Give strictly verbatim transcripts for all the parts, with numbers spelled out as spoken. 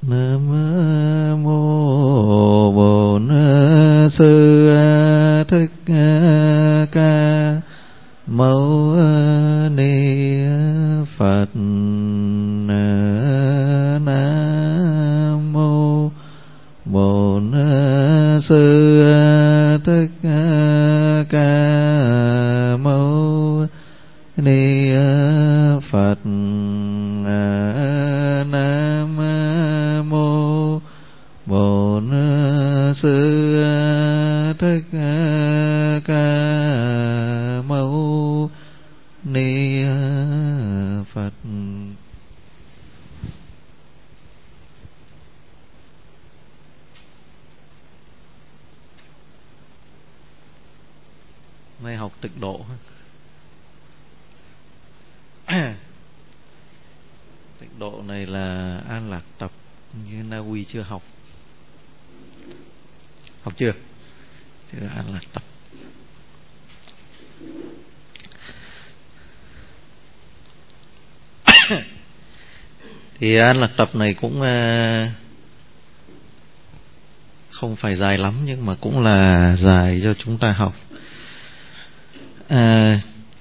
Nam mô Bổn Sư Thích Ca Mâu Ni Phật. Nam mô Bổn Sư Thích Ca Mâu Ni Phật. Nam mô Bổn Sư Thích Ca Mâu Ni Phật. Nay học tịnh độ. Tịnh độ này là An Lạc tập, như Na Uy chưa học. Học chưa? Chưa An Lạc tập. Thì An Lạc tập này cũng không phải dài lắm, nhưng mà cũng là dài cho chúng ta học. À,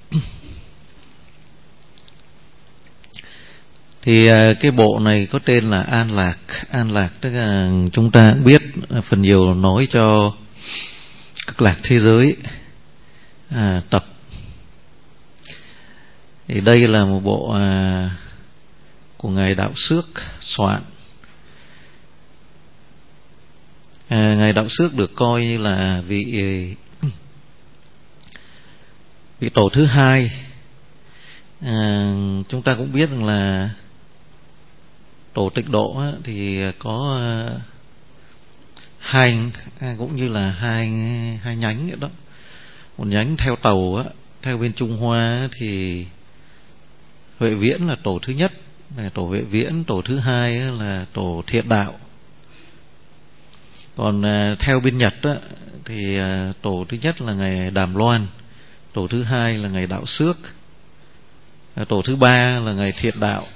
thì cái bộ này có tên là An Lạc. An Lạc tức là chúng ta biết phần nhiều nói cho cực lạc thế giới à, tập. Thì đây là một bộ à, của ngài Đạo Xước soạn. à, Ngài Đạo Xước được coi như là vị vị tổ thứ hai. à, Chúng ta cũng biết rằng là tổ tịnh độ á, thì có uh, hai cũng như là hai hai nhánh vậy đó. Một nhánh theo tàu á, theo bên Trung Hoa á, thì Huệ Viễn là tổ thứ nhất, là tổ Huệ Viễn. Tổ thứ hai á, là tổ Thiện Đạo. Còn uh, theo bên Nhật á, thì uh, tổ thứ nhất là ngài Đàm Loan, tổ thứ hai là ngài Đạo Xước, uh, tổ thứ ba là ngài Thiện Đạo.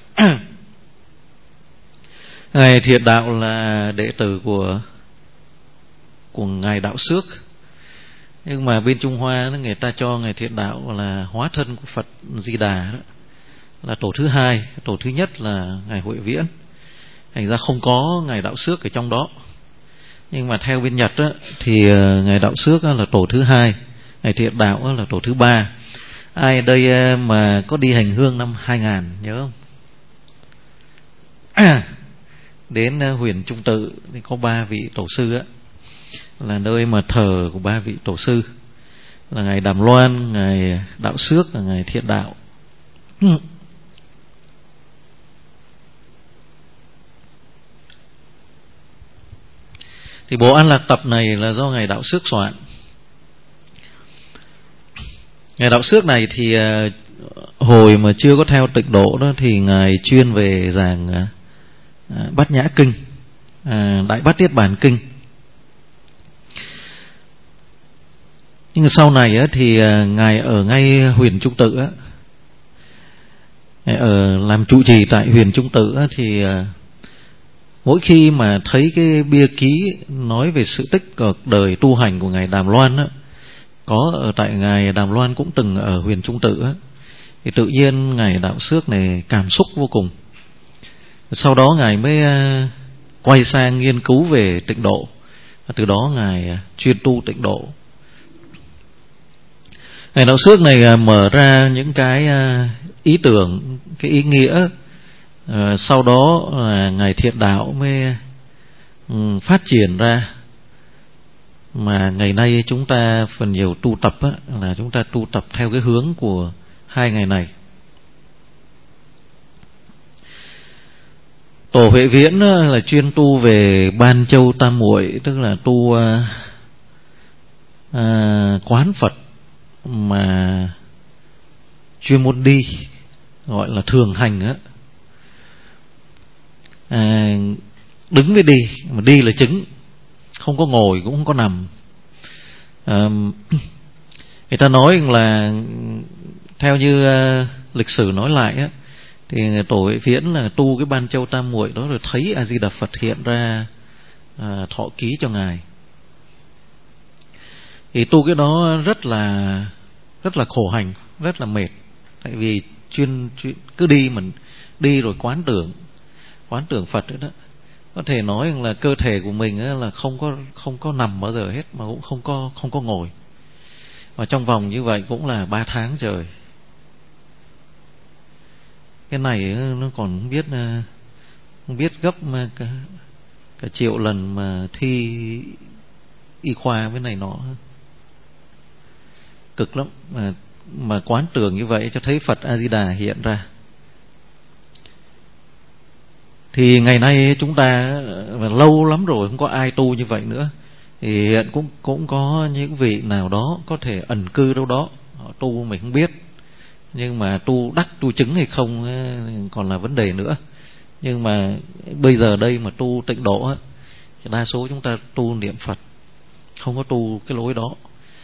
Ngài Thiện Đạo là đệ tử của của ngài Đạo Xước, nhưng mà bên Trung Hoa người ta cho ngài Thiện Đạo là hóa thân của Phật Di Đà đó, là tổ thứ hai. Tổ thứ nhất là ngài Huệ Viễn, thành ra không có ngài Đạo Xước ở trong đó. Nhưng mà theo bên Nhật á, thì ngài Đạo Xước là tổ thứ hai, ngài Thiện Đạo là tổ thứ ba. Ai đây mà có đi hành hương năm hai nghìn nhớ không? À, đến Huyền Trung Tự thì có ba vị tổ sư á, là nơi mà thờ của ba vị tổ sư là ngài Đàm Loan, ngài Đạo Xước và ngài Thiện Đạo. Thì bộ An Lạc tập này là do ngài Đạo Xước soạn. Ngài Đạo Xước này thì hồi mà chưa có theo tịnh độ đó thì ngài chuyên về giảng Bát Nhã Kinh, à, Đại Bát Niết Bàn Kinh. Nhưng mà sau này á, thì ngài ở ngay Huyền Trung Tự á, ở làm trụ trì tại Huyền Trung Tự á, thì mỗi khi mà thấy cái bia ký nói về sự tích cuộc đời tu hành của ngài Đàm Loan á, có ở tại ngài Đàm Loan cũng từng ở Huyền Trung Tự á, thì tự nhiên ngài Đạo Xước này cảm xúc vô cùng. Sau đó ngài mới uh, quay sang nghiên cứu về tịnh độ, và từ đó ngài uh, chuyên tu tịnh độ. Ngài Đạo Xước này uh, mở ra những cái uh, ý tưởng, cái ý nghĩa. uh, Sau đó là uh, ngài Thiện Đạo mới um, phát triển ra. Mà ngày nay chúng ta phần nhiều tu tập á, là chúng ta tu tập theo cái hướng của hai ngày này. Tổ Huệ Viễn là chuyên tu về Ban Châu Tam Muội, tức là tu uh, uh, quán Phật mà chuyên môn đi, gọi là thường hành á. À, đứng với đi, mà đi là chứng, không có ngồi cũng không có nằm. À, người ta nói là theo như uh, lịch sử nói lại á, Thì Tổ Huệ Viễn là tu cái Ban Châu Tam Muội đó, rồi thấy A Di Đà Phật hiện ra à, thọ ký cho ngài. Thì tu cái đó rất là rất là khổ hành, rất là mệt. Tại vì chuyên, chuyên cứ đi mình đi rồi quán tưởng quán tưởng Phật đấy đó. Có thể nói rằng là cơ thể của mình là không có không có nằm bao giờ hết, mà cũng không có không có ngồi. Và trong vòng như vậy cũng là ba tháng trời. Cái này nó còn không biết không biết gấp mà cả, cả triệu lần mà thi y khoa với này nọ, cực lắm. Mà mà quán tưởng như vậy cho thấy Phật A Di Đà hiện ra. Thì ngày nay chúng ta lâu lắm rồi không có ai tu như vậy nữa. Thì hiện cũng cũng có những vị nào đó có thể ẩn cư đâu đó, họ tu mình không biết, nhưng mà tu đắc tu chứng hay không còn là vấn đề nữa. Nhưng mà bây giờ đây mà tu tịnh độ, đa số chúng ta tu niệm Phật, không có tu cái lối đó.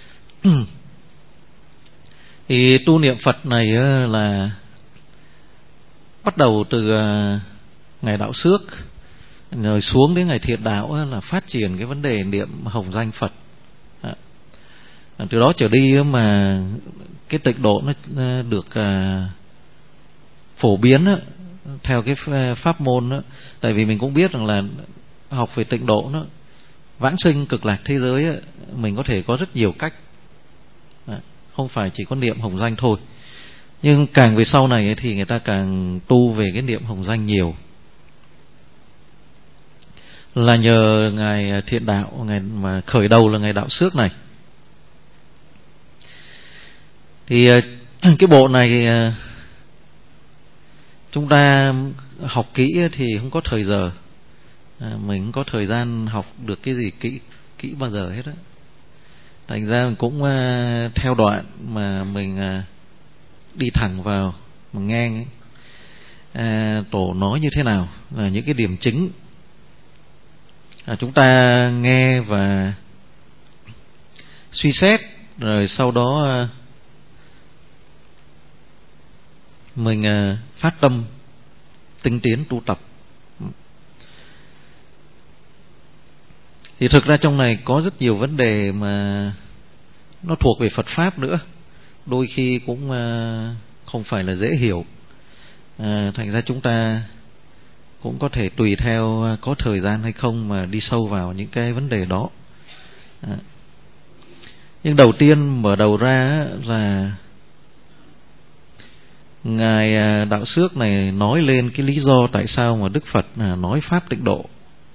Thì tu niệm Phật này là bắt đầu từ ngày Đạo Xước rồi xuống đến ngày Thiện Đạo là phát triển cái vấn đề niệm hồng danh Phật. Từ đó trở đi mà cái tịnh độ nó được phổ biến theo cái pháp môn đó. Tại vì mình cũng biết rằng là học về tịnh độ nó vãng sinh cực lạc thế giới, mình có thể có rất nhiều cách, không phải chỉ có niệm hồng danh thôi. Nhưng càng về sau này thì người ta càng tu về cái niệm hồng danh nhiều, là nhờ ngài Thiện Đạo, ngày mà khởi đầu là ngày Đạo Xước này. Thì cái bộ này chúng ta học kỹ thì không có thời giờ, mình không có thời gian học được cái gì kỹ kỹ bao giờ hết á. Thành ra mình cũng theo đoạn mà mình đi thẳng vào mà nghe à, Tổ nói như thế nào, là những cái điểm chính à, chúng ta nghe và suy xét, rồi sau đó mình phát tâm tinh tiến tu tập. Thì thực ra trong này có rất nhiều vấn đề mà nó thuộc về Phật Pháp nữa, đôi khi cũng không phải là dễ hiểu. à, Thành ra chúng ta cũng có thể tùy theo có thời gian hay không mà đi sâu vào những cái vấn đề đó. à. Nhưng đầu tiên mở đầu ra là ngài Đạo Xước này nói lên cái lý do tại sao mà Đức Phật nói pháp tịnh độ.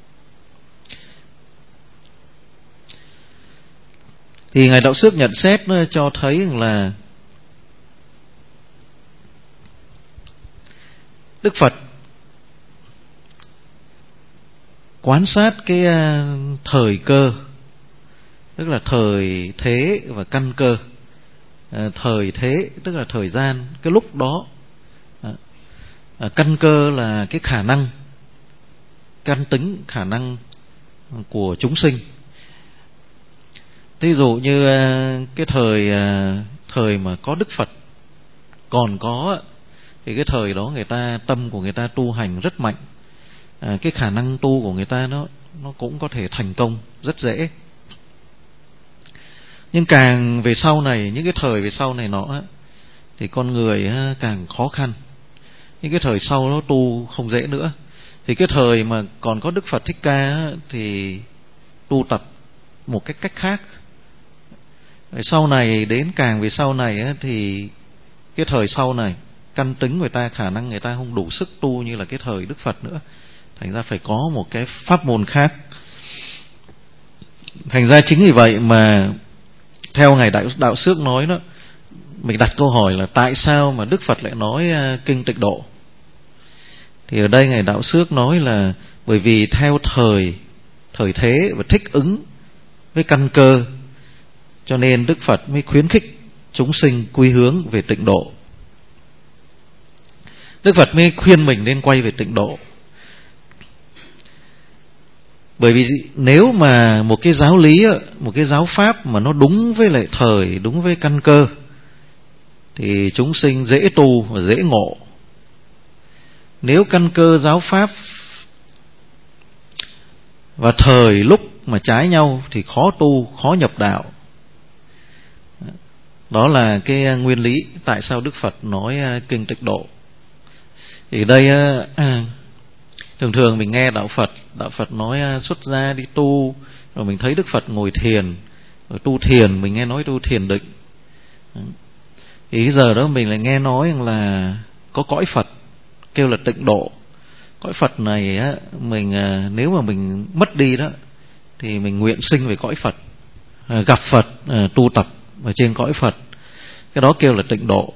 Thì ngài Đạo Xước nhận xét cho thấy là Đức Phật quan sát cái thời cơ, tức là thời thế và căn cơ. Thời thế tức là thời gian, cái lúc đó. Căn cơ là cái khả năng, căn tính, khả năng của chúng sinh. Ví dụ như cái thời thời mà có Đức Phật còn có, thì cái thời đó người ta tâm của người ta tu hành rất mạnh, à, cái khả năng tu của người ta nó nó cũng có thể thành công rất dễ. Nhưng càng về sau này, những cái thời về sau này nó thì con người càng khó khăn. Những cái thời sau nó tu không dễ nữa. Thì cái thời mà còn có Đức Phật Thích Ca thì tu tập một cái cách khác. Sau này đến càng về sau này thì cái thời sau này căn tính người ta, khả năng người ta không đủ sức tu như là cái thời Đức Phật nữa. Thành ra phải có một cái pháp môn khác. Thành ra chính vì vậy mà theo ngài Đạo, Đạo Xước nói đó, mình đặt câu hỏi là tại sao mà Đức Phật lại nói uh, kinh tịnh độ. Thì ở đây ngài Đạo Xước nói là bởi vì theo thời thời thế và thích ứng với căn cơ, cho nên Đức Phật mới khuyến khích chúng sinh quy hướng về tịnh độ. Đức Phật mới khuyên mình nên quay về tịnh độ. Bởi vì nếu mà một cái giáo lý, một cái giáo pháp mà nó đúng với lại thời, đúng với căn cơ, thì chúng sinh dễ tu và dễ ngộ. Nếu căn cơ giáo pháp và thời lúc mà trái nhau thì khó tu, khó nhập đạo. Đó là cái nguyên lý tại sao Đức Phật nói kinh Tịnh Độ. Thì đây à, thường thường mình nghe đạo Phật, đạo Phật nói xuất gia đi tu, rồi mình thấy Đức Phật ngồi thiền, rồi tu thiền, mình nghe nói tu thiền định. Thì giờ đó mình lại nghe nói là có cõi Phật kêu là Tịnh Độ. Cõi Phật này á, mình nếu mà mình mất đi đó thì mình nguyện sinh về cõi Phật, gặp Phật, tu tập ở trên cõi Phật. Cái đó kêu là Tịnh Độ.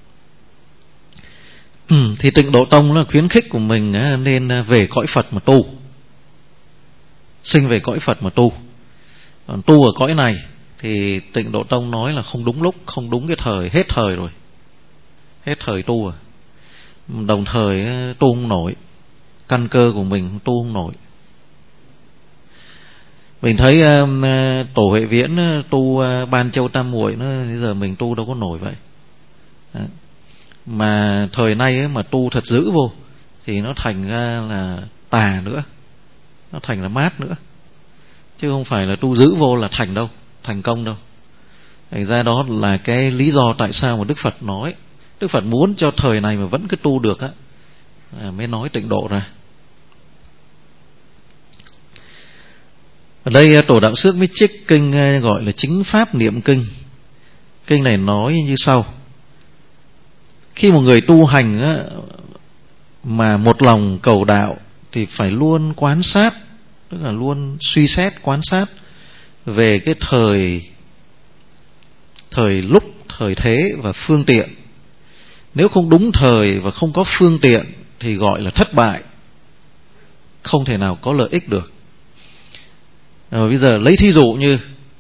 Ừ, thì Tịnh Độ Tông là khuyến khích của mình nên về cõi Phật mà tu, sinh về cõi Phật mà tu. Còn tu ở cõi này thì Tịnh Độ Tông nói là không đúng lúc, không đúng cái thời, hết thời rồi, hết thời tu rồi. Đồng thời tu không nổi, căn cơ của mình tu không nổi. Mình thấy uh, Tổ Huệ Viễn uh, tu uh, Ban Châu Tam Muội, nó bây giờ mình tu đâu có nổi vậy. Đó. Mà thời nay ấy, mà tu thật dữ vô thì nó thành ra là tà nữa, nó thành là mát nữa, chứ không phải là tu dữ vô là thành đâu, thành công đâu. Thành ra đó là cái lý do tại sao mà Đức Phật nói, Đức Phật muốn cho thời này mà vẫn cứ tu được á, mới nói Tịnh Độ ra. Ở đây Tổ Đạo Xước mới trích kinh gọi là Chính Pháp Niệm Kinh. Kinh này nói như sau: khi một người tu hành á, mà một lòng cầu đạo thì phải luôn quan sát, tức là luôn suy xét, quan sát về cái thời thời lúc, thời thế và phương tiện. Nếu không đúng thời và không có phương tiện thì gọi là thất bại, không thể nào có lợi ích được. Rồi bây giờ lấy thí dụ như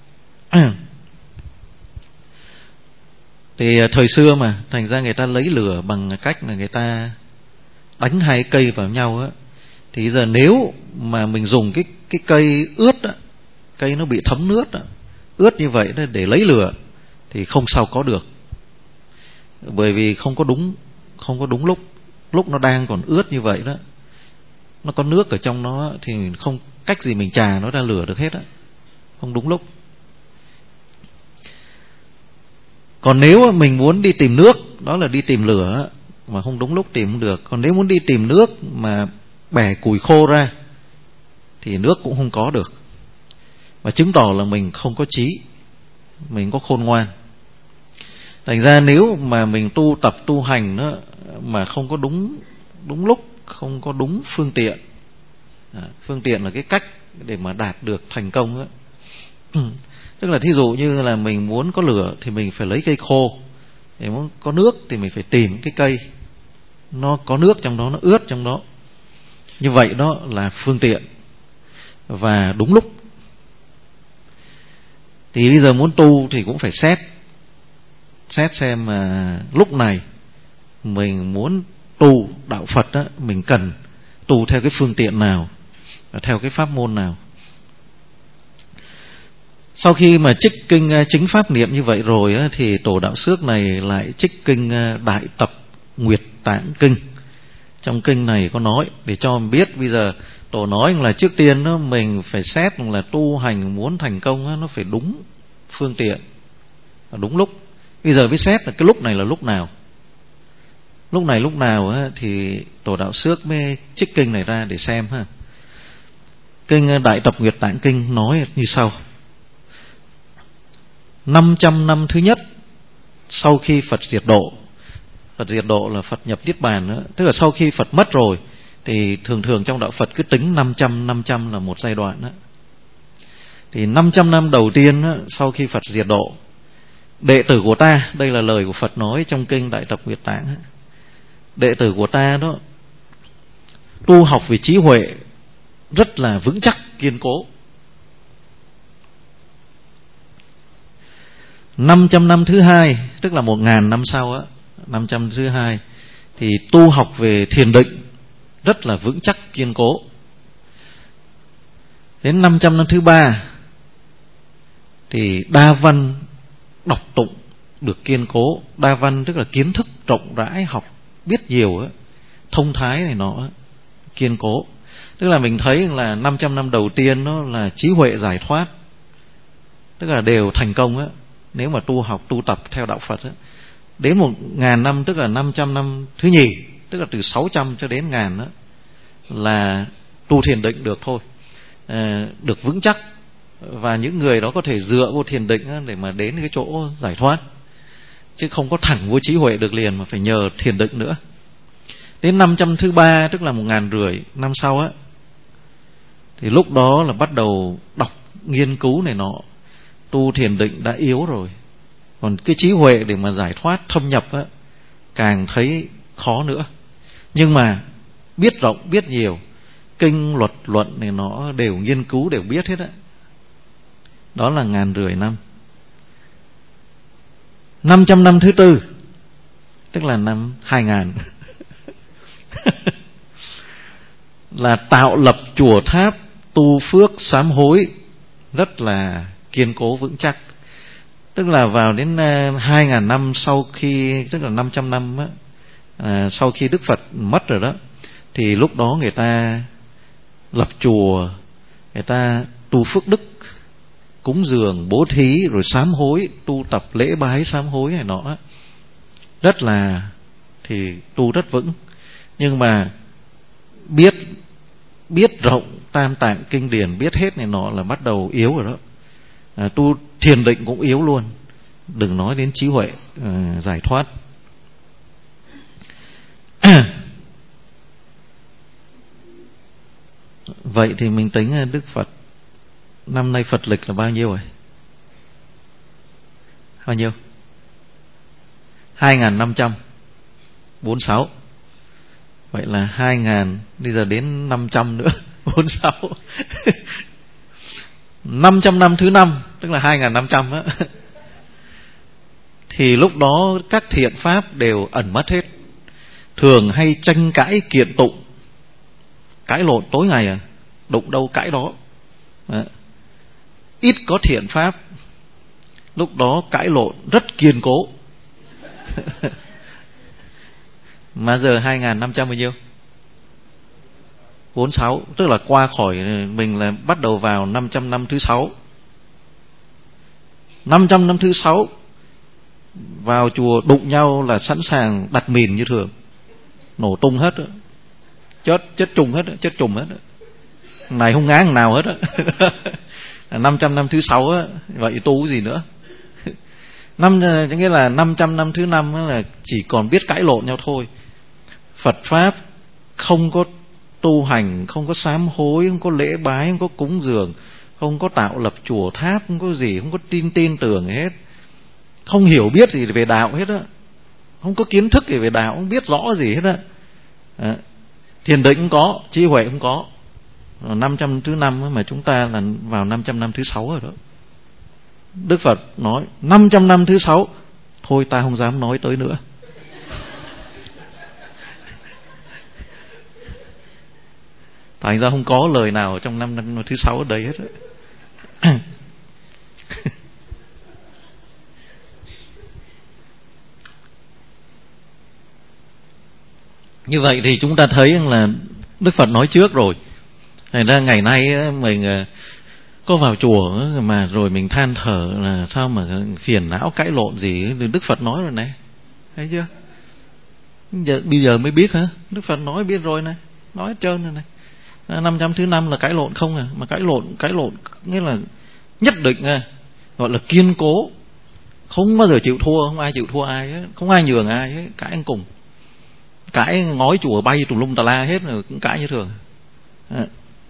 thì thời xưa mà thành ra người ta lấy lửa bằng cách là người ta đánh hai cây vào nhau á. Thì giờ nếu mà mình dùng cái cái cây ướt á, cây nó bị thấm nước á, ướt như vậy đó để lấy lửa thì không sao có được, bởi vì không có đúng, không có đúng lúc. Lúc nó đang còn ướt như vậy đó, nó có nước ở trong nó thì không cách gì mình chà nó ra lửa được hết á, không đúng lúc. Còn nếu mình muốn đi tìm nước, đó là đi tìm lửa mà không đúng lúc tìm không được. Còn nếu muốn đi tìm nước mà bẻ củi khô ra thì nước cũng không có được, và chứng tỏ là mình không có trí, mình có khôn ngoan. Thành ra nếu mà mình tu tập tu hành đó mà không có đúng đúng lúc, không có đúng phương tiện, à, phương tiện là cái cách để mà đạt được thành công đó. Tức là thí dụ như là mình muốn có lửa thì mình phải lấy cây khô, để muốn có nước thì mình phải tìm cái cây nó có nước trong đó, nó ướt trong đó. Như vậy đó là phương tiện và đúng lúc. Thì bây giờ muốn tu thì cũng phải xét xét xem mà lúc này mình muốn tu đạo Phật đó, mình cần tu theo cái phương tiện nào, theo cái pháp môn nào. Sau khi mà trích kinh Chính Pháp Niệm như vậy rồi á, thì Tổ Đạo Xước này lại trích kinh Đại Tập Nguyệt Tạng Kinh. Trong kinh này có nói để cho mình biết, bây giờ Tổ nói là trước tiên đó, mình phải xét là tu hành muốn thành công đó, nó phải đúng phương tiện, đúng lúc. Bây giờ mới xét là cái lúc này là lúc nào. Lúc này lúc nào á, thì Tổ Đạo Xước mới trích kinh này ra để xem ha. Kinh Đại Tập Nguyệt Tạng Kinh nói như sau: năm trăm năm thứ nhất sau khi Phật diệt độ. Phật diệt độ là Phật nhập Niết Bàn đó. Tức là sau khi Phật mất rồi thì thường thường trong đạo Phật cứ tính năm trăm, năm trăm là một giai đoạn đó. Thì năm trăm năm đầu tiên đó, sau khi Phật diệt độ, đệ tử của ta, đây là lời của Phật nói trong kinh Đại Tập Nguyệt Tạng đó, đệ tử của ta đó tu học về trí huệ rất là vững chắc, kiên cố. Năm trăm năm thứ hai, tức là một ngàn năm sau á, năm trăm thứ hai thì tu học về thiền định rất là vững chắc, kiên cố. Đến năm trăm năm thứ ba thì đa văn đọc tụng được kiên cố. Đa văn tức là kiến thức rộng rãi, học biết nhiều á, thông thái này nọ, kiên cố. Tức là mình thấy là năm trăm năm đầu tiên nó là trí huệ giải thoát, tức là đều thành công á. Nếu mà tu học tu tập theo đạo Phật á, đến một ngàn năm, tức là năm trăm năm thứ nhì, tức là từ sáu trăm cho đến ngàn đó, là tu thiền định được thôi, à, được vững chắc. Và những người đó có thể dựa vô thiền định á, để mà đến cái chỗ giải thoát, chứ không có thẳng vô trí huệ được liền, mà phải nhờ thiền định nữa. Đến năm trăm thứ ba, tức là một ngàn rưỡi năm sau á, thì lúc đó là bắt đầu đọc nghiên cứu này nọ, tu thiền định đã yếu rồi, còn cái trí huệ để mà giải thoát thâm nhập á, càng thấy khó nữa. Nhưng mà biết rộng biết nhiều, kinh luật luận này nó đều nghiên cứu, đều biết hết á. Đó là ngàn rưỡi năm. Năm trăm năm thứ tư, tức là năm hai ngàn là tạo lập chùa tháp, tu phước sám hối rất là kiên cố vững chắc. Tức là vào đến hai ngàn năm sau khi, tức là năm trăm năm á, à, sau khi Đức Phật mất rồi đó, thì lúc đó người ta lập chùa, người ta tu phước đức, cúng dường, bố thí, rồi sám hối, tu tập lễ bái sám hối này nọ, rất là thì tu rất vững. Nhưng mà biết biết rộng tam tạng kinh điển, biết hết này nọ là bắt đầu yếu rồi đó. À, tu thiền định cũng yếu luôn, đừng nói đến trí huệ à, giải thoát. Vậy thì mình tính Đức Phật năm nay Phật lịch là bao nhiêu rồi? Bao nhiêu? Hai nghìn năm trăm bốn mươi sáu. Vậy là hai nghìn, bây giờ đến năm trăm nữa, bốn mươi sáu. Năm trăm năm thứ năm, tức là hai nghìn năm trăm á, thì lúc đó các thiện pháp đều ẩn mất hết. Thường hay tranh cãi kiện tụng, cãi lộn tối ngày à, đụng đâu cãi đó. Đó. Ít có thiện pháp, lúc đó cãi lộn rất kiên cố. Mà giờ hai nghìn năm trăm bao nhiêu? bốn mươi sáu, tức là qua khỏi mình là bắt đầu vào năm trăm năm thứ sáu. năm trăm năm thứ sáu vào chùa đụng nhau là sẵn sàng đặt mìn như thường, nổ tung hết đó. Chết chết chung hết đó, chết chung hết đó. Này không ngán nào hết á. Năm trăm năm thứ sáu á, vậy tu gì nữa? Năm nghĩa là năm trăm năm thứ năm là chỉ còn biết cãi lộn nhau thôi. Phật pháp không có tu hành, không có sám hối, không có lễ bái, không có cúng dường, không có tạo lập chùa tháp, không có gì, không có tin tin tưởng hết, không hiểu biết gì về đạo hết á, không có kiến thức gì về đạo, không biết rõ gì hết á. À, thiền định không có, trí huệ không có. Năm trăm thứ năm mà chúng ta là vào năm trăm năm thứ sáu rồi đó. Đức Phật nói năm trăm năm thứ sáu, thôi ta không dám nói tới nữa. Thành ra không có lời nào trong năm năm thứ sáu ở đây hết á. Như vậy thì chúng ta thấy là Đức Phật nói trước rồi. Thành ra ngày nay mình có vào chùa mà rồi mình than thở là sao mà phiền não cãi lộn gì, Đức Phật nói rồi này, thấy chưa? Giờ, bây giờ mới biết hả? Đức Phật nói biết rồi này, nói hết trơn rồi này. Năm trăm thứ năm là cãi lộn không à, mà cãi lộn cãi lộn nghĩa là nhất định à, gọi là kiên cố, không bao giờ chịu thua, không ai chịu thua ai hết, không ai nhường ai hết, cãi ăn cùng, cãi ngói chùa bay tùm lum tà la hết rồi cũng cãi như thường. À.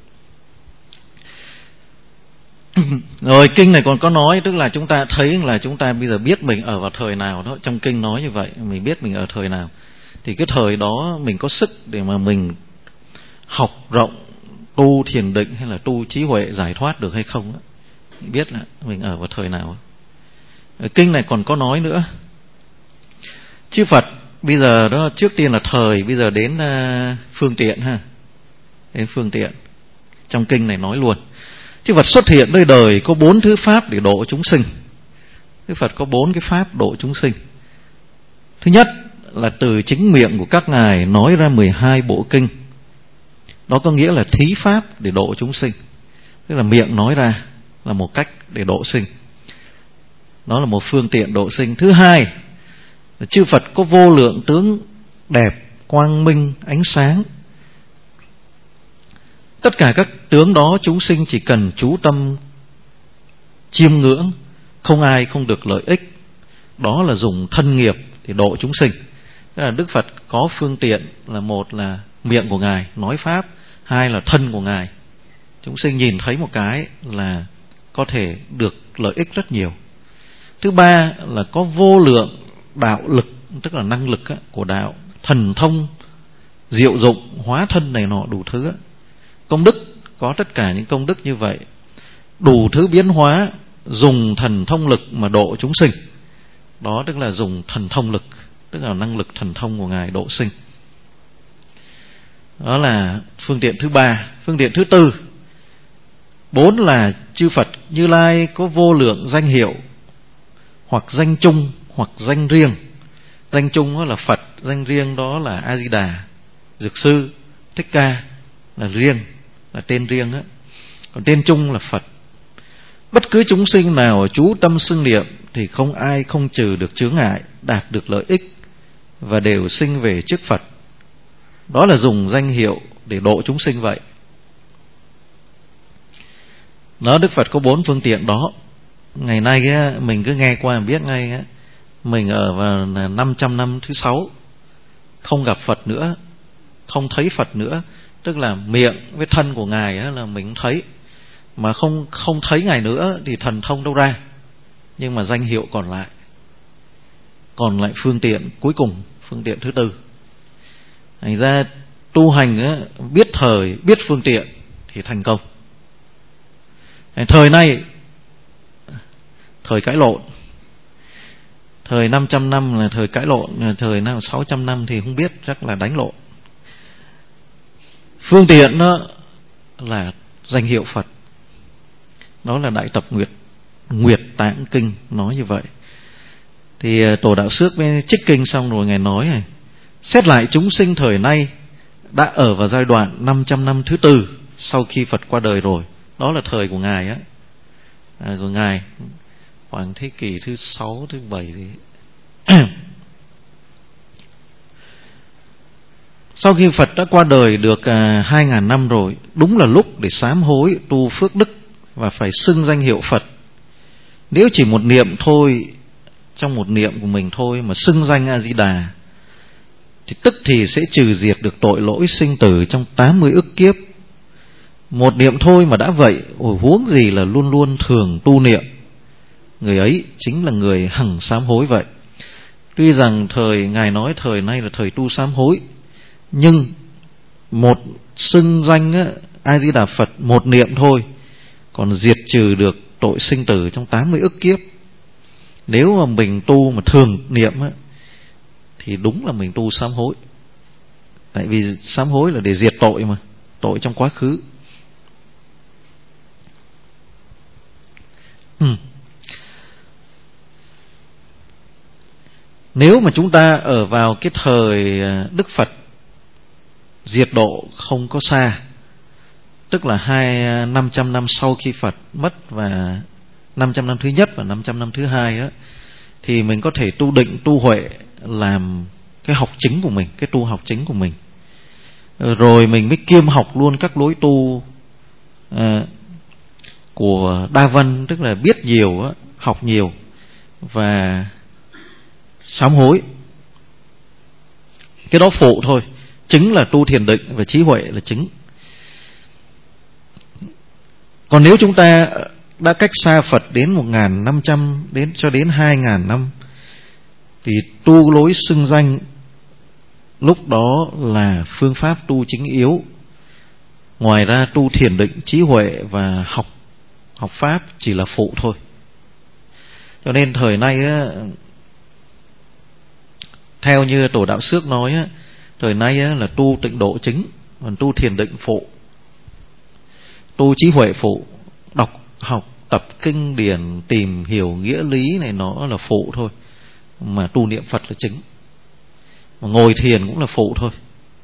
Rồi kinh này còn có nói, tức là chúng ta thấy là chúng ta bây giờ biết mình ở vào thời nào đó, trong kinh nói như vậy, mình biết mình ở thời nào, thì cái thời đó mình có sức để mà mình học rộng, tu thiền định hay là tu trí huệ giải thoát được hay không đó. Biết là mình ở vào thời nào. Kinh này còn có nói nữa, chư Phật bây giờ đó, trước tiên là thời, bây giờ đến uh, phương tiện ha, đến phương tiện. Trong kinh này nói luôn, chư Phật xuất hiện nơi đời có bốn thứ pháp để độ chúng sinh. Đức Phật có bốn cái pháp độ chúng sinh. Thứ nhất là từ chính miệng của các ngài nói ra mười hai bộ kinh. Đó có nghĩa là thí pháp để độ chúng sinh. Tức là miệng nói ra là một cách để độ sinh. Đó là một phương tiện độ sinh. Thứ hai là chư Phật có vô lượng tướng đẹp, quang minh, ánh sáng. Tất cả các tướng đó chúng sinh chỉ cần chú tâm chiêm ngưỡng, không ai không được lợi ích. Đó là dùng thân nghiệp để độ chúng sinh. Tức là Đức Phật có phương tiện là một là miệng của Ngài nói pháp, hai là thân của Ngài. Chúng sinh nhìn thấy một cái là có thể được lợi ích rất nhiều. Thứ ba là có vô lượng đạo lực, tức là năng lực của đạo, thần thông, diệu dụng, hóa thân này nọ đủ thứ. Công đức, có tất cả những công đức như vậy, đủ thứ biến hóa, dùng thần thông lực mà độ chúng sinh. Đó tức là dùng thần thông lực, tức là năng lực thần thông của Ngài độ sinh. Đó là phương tiện thứ ba. Phương tiện thứ tư, bốn là chư Phật Như Lai có vô lượng danh hiệu, hoặc danh chung hoặc danh riêng. Danh chung đó là Phật, danh riêng đó là A Di Đà, Dược Sư, Thích Ca là riêng, là tên riêng đó. Còn tên chung là Phật. Bất cứ chúng sinh nào chú tâm xưng niệm thì không ai không trừ được chướng ngại, đạt được lợi ích và đều sinh về trước Phật. Đó là dùng danh hiệu để độ chúng sinh vậy. Đó, Đức Phật có bốn phương tiện đó. Ngày nay á, mình cứ nghe qua biết ngay á, mình ở vào năm trăm năm thứ sáu, không gặp Phật nữa, không thấy Phật nữa. Tức là miệng với thân của Ngài á, là mình thấy, mà không không thấy Ngài nữa thì thần thông đâu ra. Nhưng mà danh hiệu còn lại. Còn lại phương tiện cuối cùng, phương tiện thứ tư. Thành ra tu hành á, biết thời, biết phương tiện thì thành công. Thời nay, thời cãi lộn. Thời năm trăm năm là thời cãi lộn, thời nào sáu trăm năm thì không biết, chắc là đánh lộn. Phương tiện đó là danh hiệu Phật. Đó là Đại Tập Nguyệt Nguyệt Tạng Kinh nói như vậy. Thì Tổ Đạo Xước mới trích kinh xong rồi Ngài nói này: xét lại chúng sinh thời nay đã ở vào giai đoạn năm trăm năm thứ tư sau khi Phật qua đời rồi. Đó là thời của Ngài á, à, của Ngài khoảng thế kỷ thứ sáu, thứ bảy gì. Sau khi Phật đã qua đời được à, hai ngàn năm rồi, đúng là lúc để sám hối tu phước đức và phải xưng danh hiệu Phật. Nếu chỉ một niệm thôi, trong một niệm của mình thôi mà xưng danh A Di Đà, thì tức thì sẽ trừ diệt được tội lỗi sinh tử trong tám mươi ức kiếp. Một niệm thôi mà đã vậy, ôi huống gì là luôn luôn thường tu niệm. Người ấy chính là người hằng sám hối vậy. Tuy rằng thời Ngài nói thời nay là thời tu sám hối, nhưng một xưng danh A Di Đà Phật, một niệm thôi còn diệt trừ được tội sinh tử trong tám mươi ức kiếp. Nếu mà mình tu mà thường niệm á, thì đúng là mình tu sám hối. Tại vì sám hối là để diệt tội mà, tội trong quá khứ. ừ. Nếu mà chúng ta ở vào cái thời Đức Phật diệt độ không có xa, tức là hai năm trăm năm sau khi Phật mất, và năm trăm năm thứ nhất và năm trăm năm thứ hai á, thì mình có thể tu định, tu huệ làm cái học chính của mình, cái tu học chính của mình. Rồi mình mới kiêm học luôn các lối tu à, của Đa Văn, tức là biết nhiều á, học nhiều và sám hối. Cái đó phụ thôi, chính là tu thiền định và trí huệ là chính. Còn nếu chúng ta đã cách xa Phật đến một nghìn năm trăm đến cho đến hai nghìn năm, thì tu lối xưng danh lúc đó là phương pháp tu chính yếu. Ngoài ra tu thiền định, trí huệ và học học pháp chỉ là phụ thôi. Cho nên thời nay á, theo như Tổ Đạo Xước nói á, thời nay á, là tu tịnh độ chính, còn tu thiền định phụ, tu trí huệ phụ, đọc học tập kinh điển, tìm hiểu nghĩa lý này nó là phụ thôi, mà tu niệm Phật là chính. mà ngồi thiền cũng là phụ thôi.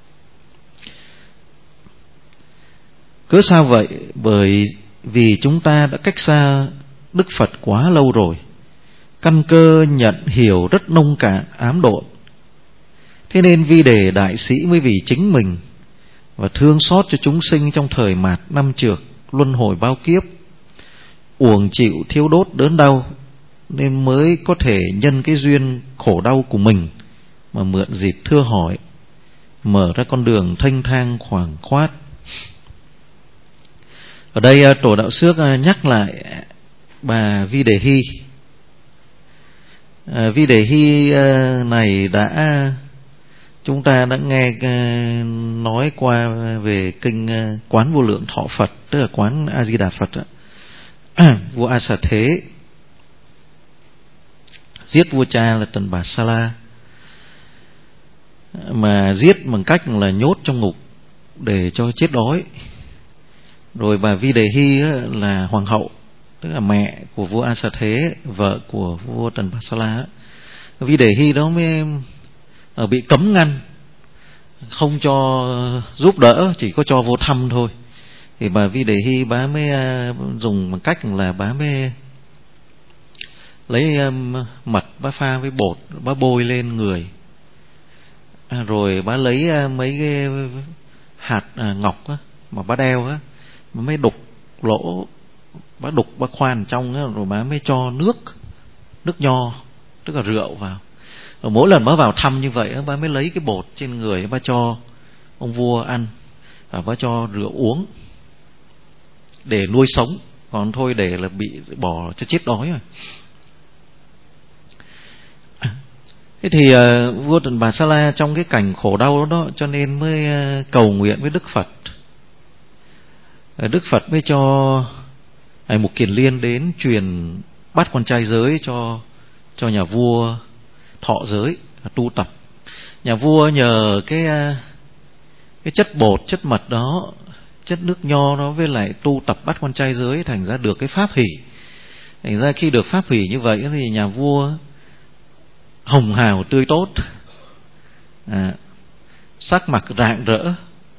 Cớ sao vậy? Bởi vì chúng ta đã cách xa Đức Phật quá lâu rồi, căn cơ nhận hiểu rất nông cạn ám độn. Thế nên Vi Đề Đại Sĩ mới vì chính mình và thương xót cho chúng sinh trong thời mạt năm trược luân hồi bao kiếp, uổng chịu thiêu đốt đớn đau, nên mới có thể nhân cái duyên khổ đau của mình mà mượn dịp thưa hỏi, mở ra con đường thanh thang khoảng khoát. Ở đây Tổ Đạo Xước nhắc lại bà Vi Đề Hy. à, Vi Đề Hy này đã chúng ta đã nghe nói qua về kinh Quán Vô Lượng Thọ Phật, tức là Quán A Di Đà Phật. À, vua A Xà Thế giết vua cha là Tần Bà Sa La, mà giết bằng cách là nhốt trong ngục để cho chết đói. Rồi bà Vi Đề Hy là hoàng hậu, tức là mẹ của vua A Xà Thế, vợ của vua Tần Bà Sa La. Vi Đề Hy đó mới bị cấm ngăn, không cho giúp đỡ, chỉ có cho vô thăm thôi. Thì bà Vi Đề Hy bá mới dùng bằng cách là bá mới lấy mật bá pha với bột, bá bôi lên người, à, rồi bá lấy mấy cái hạt ngọc á, mà bá đeo á, mới đục lỗ, bá đục bá khoan trong á, rồi bá mới cho nước nước nho, tức là rượu vào. Rồi mỗi lần bá vào thăm như vậy, bá mới lấy cái bột trên người bá cho ông vua ăn, và bá cho rượu uống để nuôi sống, còn thôi để là bị bỏ cho chết đói rồi. Thế thì uh, vua Tần Bà Sa La trong cái cảnh khổ đau đó, cho nên mới uh, cầu nguyện với Đức Phật. uh, Đức Phật mới cho uh, Mục Kiền Liên đến truyền bát quan trai giới cho cho nhà vua thọ giới, tu tập. Nhà vua nhờ cái uh, cái chất bột, chất mật đó, chất nước nho đó, với lại tu tập bát quan trai giới, thành ra được cái pháp hỷ. Thành ra khi được pháp hỷ như vậy thì nhà vua hồng hào tươi tốt, à, sắc mặt rạng rỡ.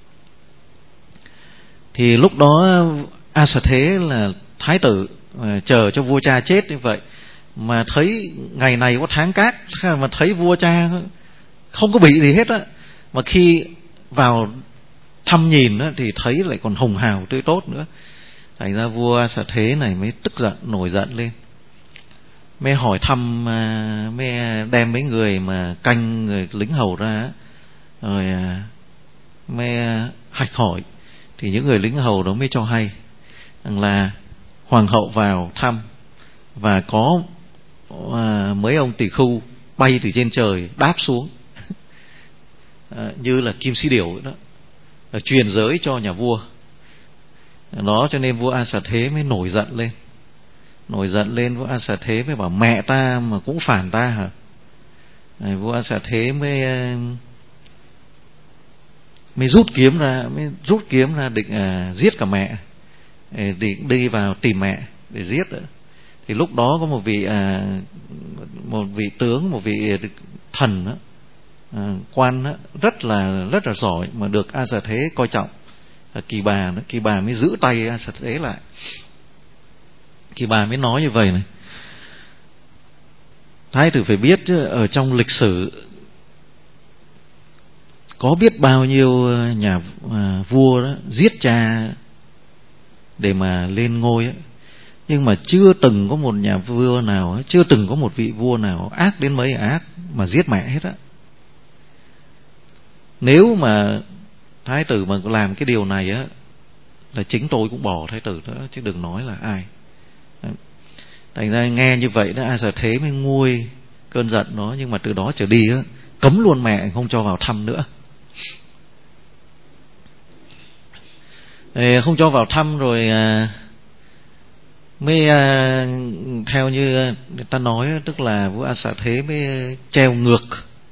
Thì lúc đó A Xà Thế là thái tử, à, chờ cho vua cha chết như vậy, mà thấy ngày này có tháng cát, mà thấy vua cha không có bị gì hết á, mà khi vào thăm nhìn á, thì thấy lại còn hồng hào tươi tốt nữa. Thành ra vua A Xà Thế này mới tức giận, nổi giận lên, mới hỏi thăm, mới đem mấy người mà canh người lính hầu ra, rồi mới hạch hỏi. Thì những người lính hầu đó mới cho hay rằng là hoàng hậu vào thăm, và có mấy ông tỳ khưu bay từ trên trời đáp xuống như là kim si điểu đó, là truyền giới cho nhà vua đó. Cho nên vua A Xà Thế mới nổi giận lên. Nổi giận lên, vua A Xà Thế mới bảo mẹ ta mà cũng phản ta hả? Rồi vua A Xà Thế mới mới rút kiếm ra, mới rút kiếm ra định à, giết cả mẹ, định đi vào tìm mẹ để giết. Thì lúc đó có một vị à, một vị tướng, một vị thần đó, à, quan đó, rất là rất là giỏi, mà được A Xà Thế coi trọng, là Kỳ Bà đó. Kỳ Bà mới giữ tay A Xà Thế lại. Kỳ Bà mới nói như vậy này: thái tử phải biết chứ, ở trong lịch sử có biết bao nhiêu nhà à, vua đó giết cha để mà lên ngôi ấy, nhưng mà chưa từng có một nhà vua nào, chưa từng có một vị vua nào ác đến mấy ác mà giết mẹ hết á. Nếu mà thái tử mà làm cái điều này á, là chính tôi cũng bỏ thái tử đó, chứ đừng nói là ai. Thành ra nghe như vậy đó, A Xà Thế mới nguôi cơn giận đó. Nhưng mà từ đó trở đi á, cấm luôn mẹ, không cho vào thăm nữa. Không cho vào thăm rồi à, mới à, theo như người ta nói, tức là vua A Xà Thế mới treo ngược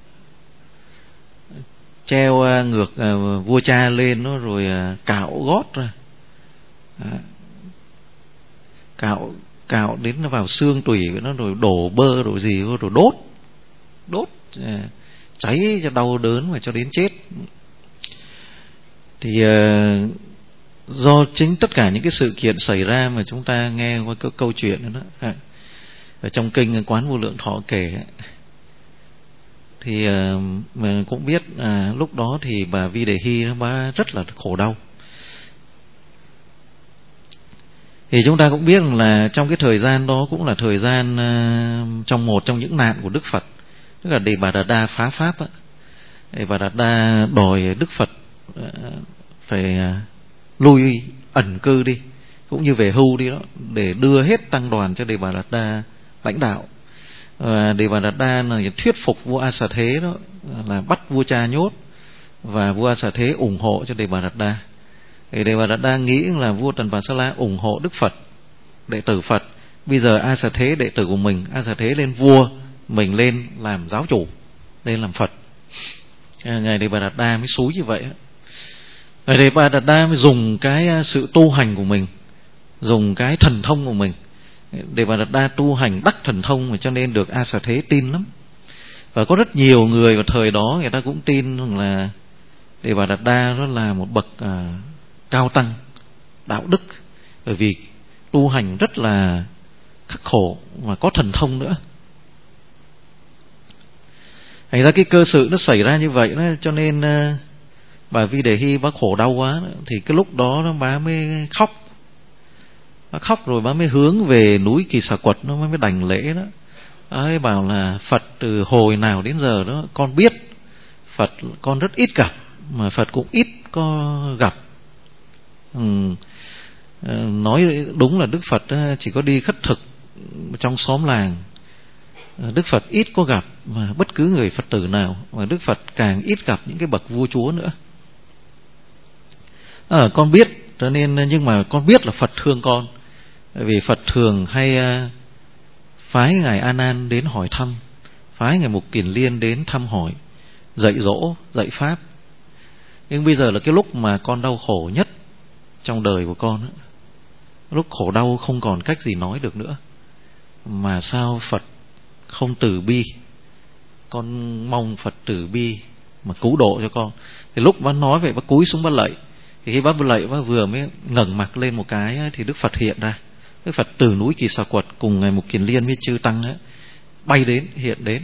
treo à, ngược à, vua cha lên đó, rồi à, cạo gót ra, à, cạo cạo đến nó vào xương tủy nó, rồi đổ bơ rồi gì rồi đốt đốt à, cháy cho đau đớn và cho đến chết. Thì uh, do chính tất cả những cái sự kiện xảy ra mà chúng ta nghe qua cái câu chuyện đó, đó ở trong kinh Quán Vô Lượng Thọ kể ấy, thì uh, mà cũng biết uh, lúc đó thì bà Vi Đề Hy nó bà rất là khổ đau. Thì chúng ta cũng biết là trong cái thời gian đó cũng là thời gian uh, trong một trong những nạn của Đức Phật, tức là Đề Bà Đạt Đa phá pháp á. Đề Bà Đạt Đa đòi Đức Phật uh, phải uh, lui ẩn cư đi, cũng như về hưu đi đó, để đưa hết tăng đoàn cho Đề Bà Đạt Đa lãnh đạo. Và Đề Bà Đạt Đa là thuyết phục vua A Xà Thế đó, là bắt vua Cha nhốt, và vua A Xà Thế ủng hộ cho Đề Bà Đạt Đa. Thì Đề Bà Đạt Đa nghĩ là vua Tần Bà Sa La ủng hộ Đức Phật, đệ tử Phật, bây giờ A Xà Thế đệ tử của mình, A Xà Thế lên vua, mình lên làm giáo chủ, lên làm Phật. Ngài Đề Bà Đạt Đa mới xúi như vậy. Ngài Đề Bà Đạt Đa mới dùng cái sự tu hành của mình, dùng cái thần thông của mình. Đề Bà Đạt Đa tu hành đắc thần thông, cho nên được A Xà Thế tin lắm. Và có rất nhiều người vào thời đó người ta cũng tin là Đề Bà Đạt Đa đó là một bậc à, cao tăng đạo đức, bởi vì tu hành rất là khắc khổ và có thần thông nữa. Thành ra cái cơ sự nó xảy ra như vậy đó, cho nên uh, bà Vi Đề Hy bà khổ đau quá, thì cái lúc đó nó bà mới khóc. Bà khóc rồi bà mới hướng về núi Kỳ Xà Quật, nó mới đảnh lễ đó. Ấy bảo là Phật từ hồi nào đến giờ đó con biết, Phật con rất ít gặp, mà Phật cũng ít có gặp. Ừ. Nói đúng là Đức Phật chỉ có đi khất thực trong xóm làng, Đức Phật ít có gặp mà bất cứ người Phật tử nào, mà Đức Phật càng ít gặp những cái bậc vua chúa nữa. À, con biết, cho nên nhưng mà con biết là Phật thương con, vì Phật thường hay phái ngài A Nan đến hỏi thăm, phái ngài Mục Kiền Liên đến thăm hỏi, dạy dỗ, dạy pháp. Nhưng bây giờ là cái lúc mà con đau khổ nhất trong đời của con ấy. Lúc khổ đau không còn cách gì nói được nữa, mà sao Phật không từ bi? Con mong Phật từ bi mà cứu độ cho con. Thì lúc bác nói vậy, bác cúi xuống bác lạy. Thì khi bác lạy, bác vừa mới ngẩng mặt lên một cái thì Đức Phật hiện ra. Đức Phật từ núi Kỳ Xà Quật cùng ngài Mục Kiền Liên với chư tăng ấy, bay đến, hiện đến.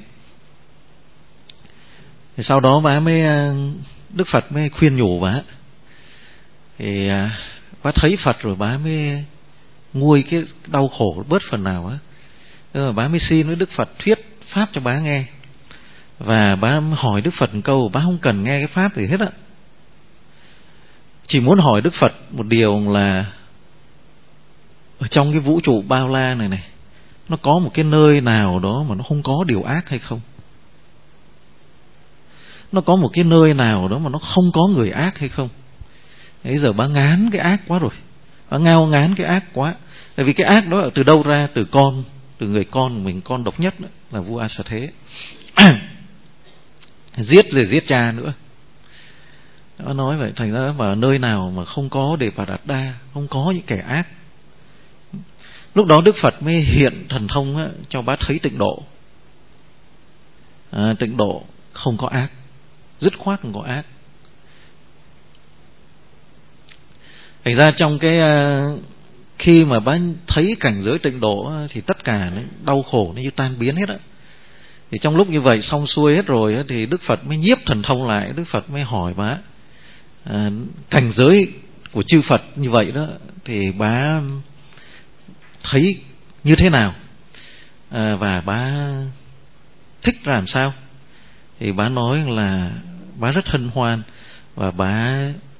Thì sau đó bác mới, Đức Phật mới khuyên nhủ bác. Thì bác thấy Phật rồi bác mới nguôi cái đau khổ bớt phần nào á. Rồi bác mới xin với Đức Phật thuyết pháp cho bác nghe. Và bác hỏi Đức Phật một câu, bác không cần nghe cái pháp gì hết á, chỉ muốn hỏi Đức Phật một điều là ở trong cái vũ trụ bao la này này, nó có một cái nơi nào đó mà nó không có điều ác hay không? Nó có một cái nơi nào đó mà nó không có người ác hay không? Bây giờ bác ngán cái ác quá rồi, bác ngao ngán cái ác quá. Tại vì cái ác đó từ đâu ra? Từ con, từ người con của mình, con độc nhất đó, là vua A Xà Thế. Giết rồi giết cha nữa. Nó nói vậy, thành ra mà nơi nào mà không có Đề Bà Đạt Đa, không có những kẻ ác. Lúc đó Đức Phật mới hiện thần thông á, cho bác thấy tịnh độ. À, tịnh độ không có ác, dứt khoát không có ác. Thành ra trong cái khi mà bác thấy cảnh giới tịnh độ thì tất cả nó đau khổ nó như tan biến hết á. Thì trong lúc như vậy xong xuôi hết rồi thì Đức Phật mới nhiếp thần thông lại. Đức Phật mới hỏi bá à, cảnh giới của chư Phật như vậy đó thì bá thấy như thế nào, à, và bá thích làm sao? Thì bá nói là bá rất hân hoan, và bá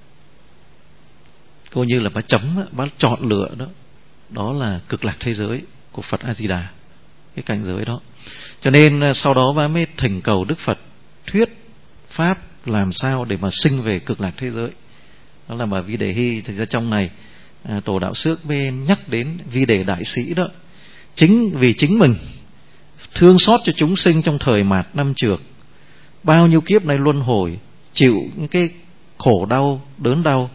coi như là bá chấm, bá chọn lựa đó, đó là cực lạc thế giới của Phật A Di Đà, cái cảnh giới đó. Cho nên sau đó bá mới thỉnh cầu Đức Phật thuyết pháp làm sao để mà sinh về cực lạc thế giới. Đó là bà Vi Đề Hy. Thì ra trong này à, Tổ Đạo Xước mới nhắc đến Vi Đề Đại Sĩ đó, chính vì chính mình thương xót cho chúng sinh trong thời mạt năm trược, bao nhiêu kiếp nay luân hồi chịu những cái khổ đau đớn đau.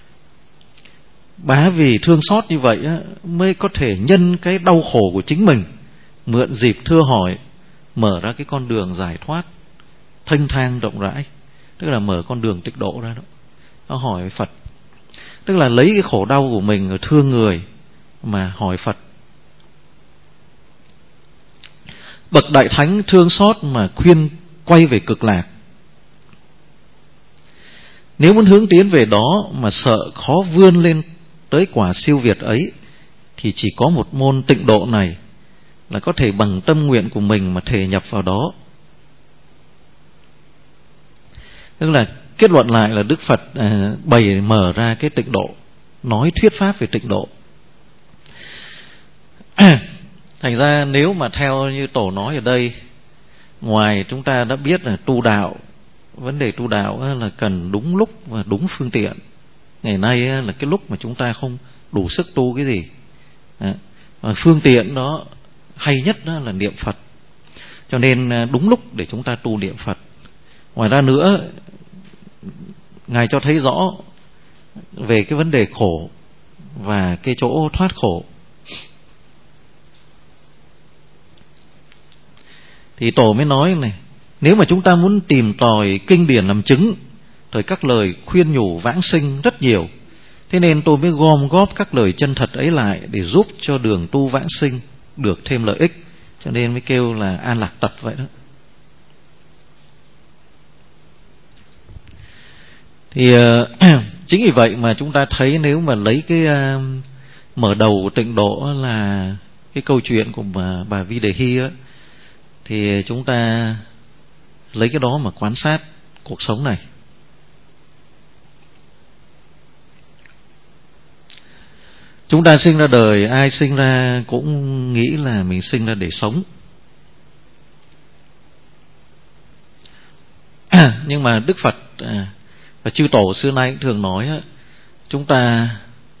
Bá vì thương xót như vậy á, mới có thể nhân cái đau khổ của chính mình, mượn dịp thưa hỏi, mở ra cái con đường giải thoát thênh thang rộng rãi, tức là mở con đường tịnh độ ra đó. Nó hỏi Phật, tức là lấy cái khổ đau của mình thương người mà hỏi Phật. Bậc đại thánh thương xót mà khuyên quay về cực lạc. Nếu muốn hướng tiến về đó mà sợ khó vươn lên tới quả siêu việt ấy, thì chỉ có một môn tịnh độ này là có thể bằng tâm nguyện của mình mà thể nhập vào đó. Tức là kết luận lại là Đức Phật à, bày mở ra cái tịnh độ, nói thuyết pháp về tịnh độ. Thành ra nếu mà theo như Tổ nói ở đây, ngoài chúng ta đã biết là tu đạo, vấn đề tu đạo là cần đúng lúc và đúng phương tiện. Ngày nay là cái lúc mà chúng ta không đủ sức tu cái gì, phương tiện đó hay nhất đó là niệm Phật, cho nên đúng lúc để chúng ta tu niệm Phật. Ngoài ra nữa, Ngài cho thấy rõ về cái vấn đề khổ và cái chỗ thoát khổ. Thì Tổ mới nói này, nếu mà chúng ta muốn tìm tòi kinh điển làm chứng, rồi các lời khuyên nhủ vãng sinh rất nhiều, thế nên tôi mới gom góp các lời chân thật ấy lại để giúp cho đường tu vãng sinh được thêm lợi ích. Cho nên mới kêu là an lạc tật vậy đó. Thì uh, chính vì vậy mà chúng ta thấy, nếu mà lấy cái uh, mở đầu tịnh độ là cái câu chuyện của bà, bà Vi Đề Hy á, thì chúng ta lấy cái đó mà quan sát cuộc sống này. Chúng ta sinh ra đời, ai sinh ra cũng nghĩ là mình sinh ra để sống. Nhưng mà Đức Phật à, và chư Tổ xưa nay cũng thường nói á, chúng ta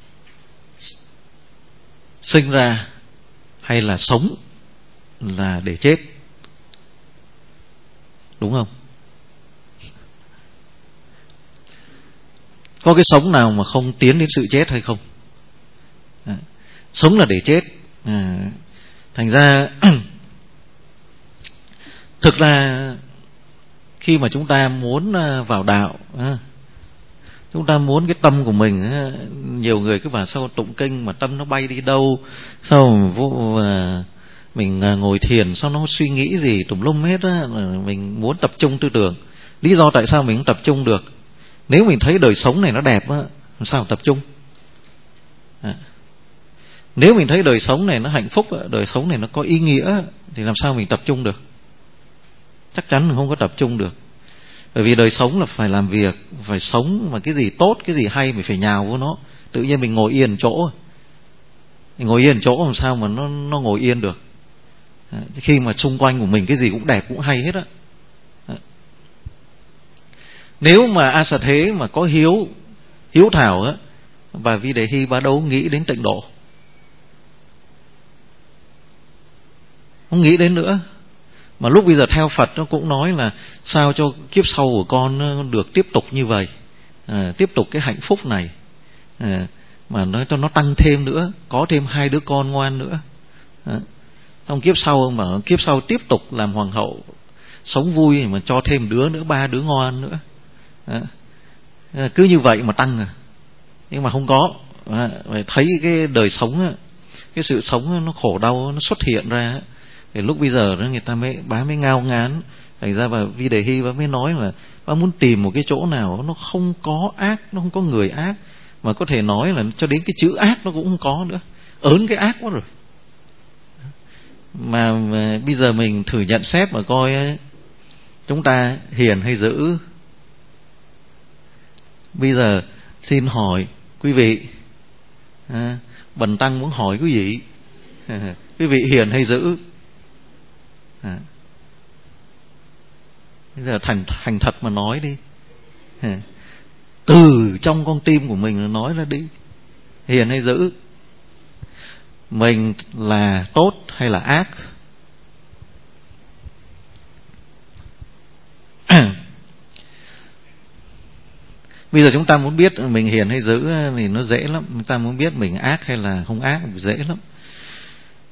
sinh ra hay là sống là để chết, đúng không? Có cái sống nào mà không tiến đến sự chết hay không? À, sống là để chết. À, thành ra thực ra khi mà chúng ta muốn vào đạo, à, chúng ta muốn cái tâm của mình, à, nhiều người cứ bảo sao tụng kinh mà tâm nó bay đi đâu, sao vô, à, mình ngồi thiền sao nó suy nghĩ gì tùm lum hết á, mình muốn tập trung tư tưởng. Lý do tại sao mình không tập trung được? Nếu mình thấy đời sống này nó đẹp á, làm sao tập trung? À, nếu mình thấy đời sống này nó hạnh phúc, đời sống này nó có ý nghĩa, thì làm sao mình tập trung được? Chắc chắn mình không có tập trung được. Bởi vì đời sống là phải làm việc, phải sống, mà cái gì tốt, cái gì hay mình phải nhào vô nó. Tự nhiên mình ngồi yên chỗ, mình ngồi yên chỗ làm sao mà nó, nó ngồi yên được? À, khi mà xung quanh của mình cái gì cũng đẹp, cũng hay hết á. À, nếu mà A Xà Thế mà có hiếu, hiếu thảo á, bà Vi Đề Hy bà đâu nghĩ đến tịnh độ, không nghĩ đến nữa. Mà lúc bây giờ theo Phật nó cũng nói là sao cho kiếp sau của con nó được tiếp tục như vậy, à, tiếp tục cái hạnh phúc này, à, mà nó cho nó tăng thêm nữa, có thêm hai đứa con ngoan nữa. À, xong kiếp sau mà kiếp sau tiếp tục làm hoàng hậu, sống vui mà cho thêm đứa nữa, ba đứa ngoan nữa. À, cứ như vậy mà tăng à. Nhưng mà không có. À, thấy cái đời sống, cái sự sống nó khổ đau nó xuất hiện ra. Thì lúc bây giờ đó người ta mới, bá mới ngao ngán. Thành ra bà Vi Đề Hy bà mới nói là bà muốn tìm một cái chỗ nào nó không có ác, nó không có người ác, mà có thể nói là cho đến cái chữ ác nó cũng không có nữa. Ớn cái ác quá rồi. Mà, mà bây giờ mình thử nhận xét mà coi ấy, chúng ta hiền hay dữ? Bây giờ xin hỏi quý vị, à, Bần Tăng muốn hỏi quý vị, à, quý vị hiền hay dữ? À, bây giờ thành thành thật mà nói đi, à, từ trong con tim của mình nói ra đi, hiền hay dữ? Mình là tốt hay là ác? Bây giờ chúng ta muốn biết mình hiền hay dữ thì nó dễ lắm. Chúng ta muốn biết mình ác hay là không ác thì dễ lắm.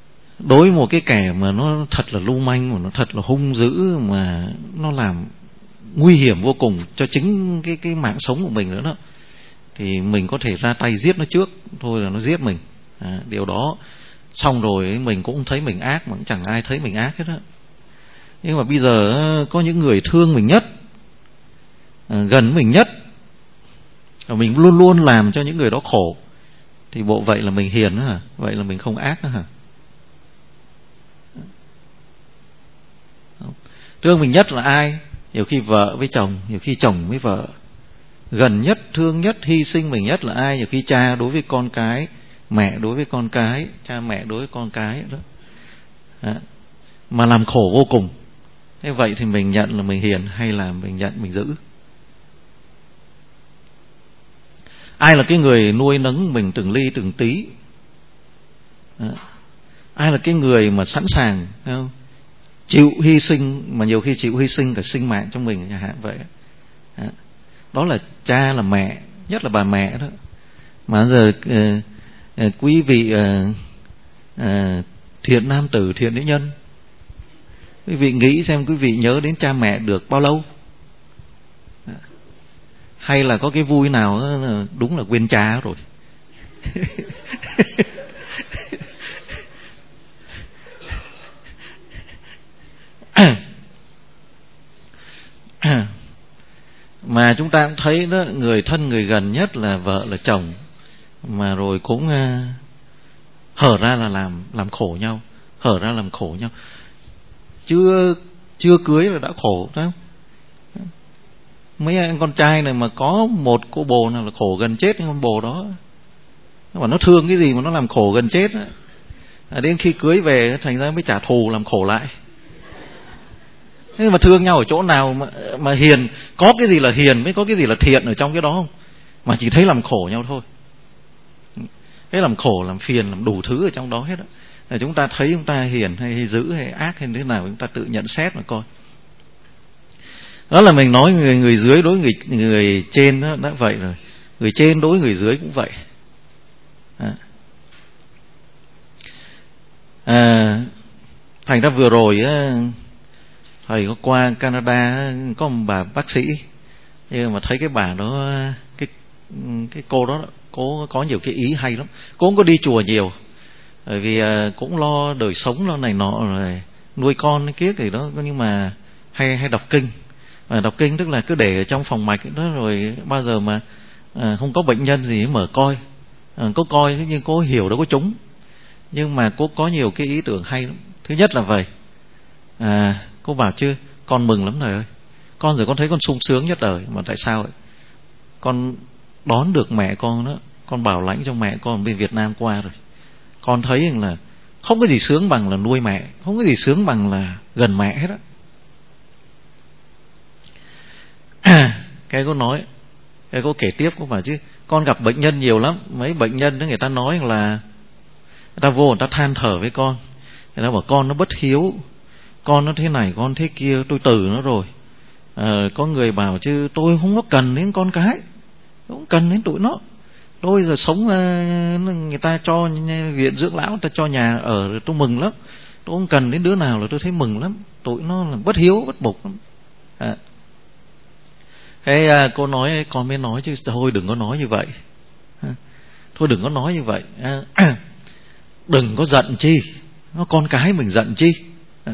Đối với một cái kẻ mà nó thật là lưu manh, mà nó thật là hung dữ, mà nó làm nguy hiểm vô cùng cho chính cái cái mạng sống của mình nữa đó, thì mình có thể ra tay giết nó trước thôi là nó giết mình. À, điều đó xong rồi mình cũng thấy mình ác, mà cũng chẳng ai thấy mình ác hết á. Nhưng mà bây giờ có những người thương mình nhất, à, gần mình nhất, và mình luôn luôn làm cho những người đó khổ, thì bộ vậy là mình hiền đó hả? Vậy là mình không ác đó hả? Thương mình nhất là ai? Nhiều khi vợ với chồng, nhiều khi chồng với vợ. Gần nhất, thương nhất, hy sinh mình nhất là ai? Nhiều khi cha đối với con cái, mẹ đối với con cái, cha mẹ đối với con cái đó. Đó. Mà làm khổ vô cùng. Thế vậy thì mình nhận là mình hiền hay là mình nhận mình giữ? Ai là cái người nuôi nấng mình từng ly từng tí? Đó. Ai là cái người mà sẵn sàng không? Chịu hy sinh, mà nhiều khi chịu hy sinh cả sinh mạng trong mình chẳng hạn vậy. Đó. Đó là cha, là mẹ, nhất là bà mẹ đó. Mà giờ uh, uh, quý vị uh, uh, thiện nam tử, thiện nữ nhân, quý vị nghĩ xem quý vị nhớ đến cha mẹ được bao lâu? Hay là có cái vui nào đúng là quên cha rồi? Mà chúng ta cũng thấy đó, người thân người gần nhất là vợ là chồng, mà rồi cũng uh, hở ra là làm làm khổ nhau, hở ra làm khổ nhau. Chưa chưa cưới là đã khổ đó. Mấy anh con trai này mà có một cô bồ nào là khổ gần chết cái con bồ đó. Mà nó thương cái gì mà nó làm khổ gần chết á. À, đến khi cưới về thành ra mới trả thù làm khổ lại. Thế mà thương nhau ở chỗ nào mà, mà hiền, có cái gì là hiền mới có cái gì là thiện ở trong cái đó không? Mà chỉ thấy làm khổ nhau thôi. Thế làm khổ, làm phiền, làm đủ thứ ở trong đó hết á. Là chúng ta thấy chúng ta hiền hay, hay dữ hay ác hay thế nào, chúng ta tự nhận xét mà coi. Đó là mình nói người người dưới đối người người trên đó, đã vậy rồi. Người trên đối người dưới cũng vậy. À. À, thành ra vừa rồi á, thầy có qua Canada, có một bà bác sĩ, nhưng mà thấy cái bà đó, cái cái cô đó, cô có nhiều cái ý hay lắm. Cô không có đi chùa nhiều, bởi vì cũng lo đời sống lo này nọ rồi nuôi con cái kia thì đó, nhưng mà hay hay đọc kinh. À, đọc kinh tức là cứ để ở trong phòng mạch đó, rồi bao giờ mà à, không có bệnh nhân gì mở coi, à, có coi nhưng cô hiểu đâu có trúng, nhưng mà cô có nhiều cái ý tưởng hay lắm. Thứ nhất là vậy, à, cô bảo chứ con mừng lắm thầy ơi, con rồi con thấy con sung sướng nhất đời. Mà tại sao vậy? Con đón được mẹ con đó, con bảo lãnh cho mẹ con bên Việt Nam qua rồi. Con thấy là không có gì sướng bằng là nuôi mẹ, không có gì sướng bằng là gần mẹ hết á. Cái cô nói, cái cô kể tiếp, cô bảo chứ con gặp bệnh nhân nhiều lắm. Mấy bệnh nhân đó người ta nói là người ta vô người ta than thở với con, người ta bảo con nó bất hiếu, con nó thế này con thế kia, tôi từ nó rồi. À, có người bảo chứ tôi không có cần đến con cái, không cần đến tụi nó, tôi giờ sống người ta cho viện dưỡng lão, người ta cho nhà ở tôi mừng lắm, tôi không cần đến đứa nào là tôi thấy mừng lắm, tụi nó là bất hiếu bất bục lắm. À. Thế à, cô nói, con mới nói chứ thôi đừng có nói như vậy, à, thôi đừng có nói như vậy, à, à, đừng có giận chi, nó con cái mình giận chi, à,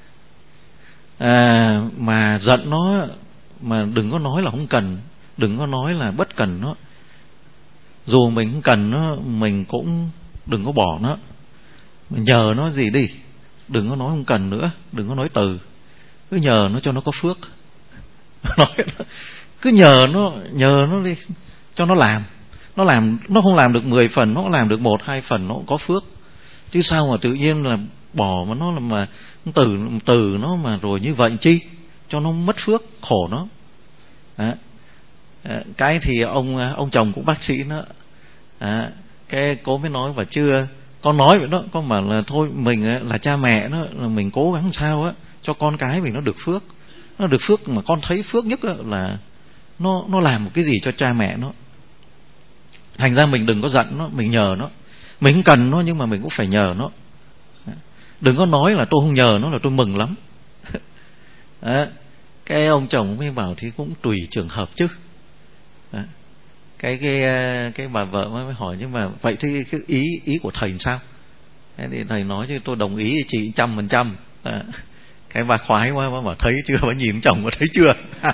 à, mà giận nó, mà đừng có nói là không cần, đừng có nói là bất cần nó. Dù mình không cần nó, mình cũng đừng có bỏ nó, mình nhờ nó gì đi, đừng có nói không cần nữa, đừng có nói từ, cứ nhờ nó cho nó có phước. Nói nó, cứ nhờ nó, nhờ nó đi cho nó làm, nó làm, nó không làm được mười phần, nó làm được một hai phần, nó cũng có phước. Chứ sao mà tự nhiên là bỏ mà nó là mà từ từ nó mà rồi như vậy chi, cho nó mất phước, khổ nó. À, cái thì ông ông chồng cũng bác sĩ nữa, à, cái cô mới nói và chưa, con nói vậy đó, con bảo là thôi mình là cha mẹ nó, là mình cố gắng sao á cho con cái mình nó được phước, nó được phước. Mà con thấy phước nhất là nó nó làm một cái gì cho cha mẹ nó, thành ra mình đừng có giận nó, mình nhờ nó, mình không cần nó nhưng mà mình cũng phải nhờ nó. Đừng có nói là tôi không nhờ nó là tôi mừng lắm. À, Cái ông chồng mới bảo thì cũng tùy trường hợp chứ. Đó. Cái cái cái bà vợ mới hỏi nhưng mà vậy thì cái ý ý của thầy sao? Thế thì thầy nói chứ tôi đồng ý với chị trăm phần trăm. Cái bà khoái quá, bà bảo thấy chưa, bà nhìn chồng bà thấy chưa.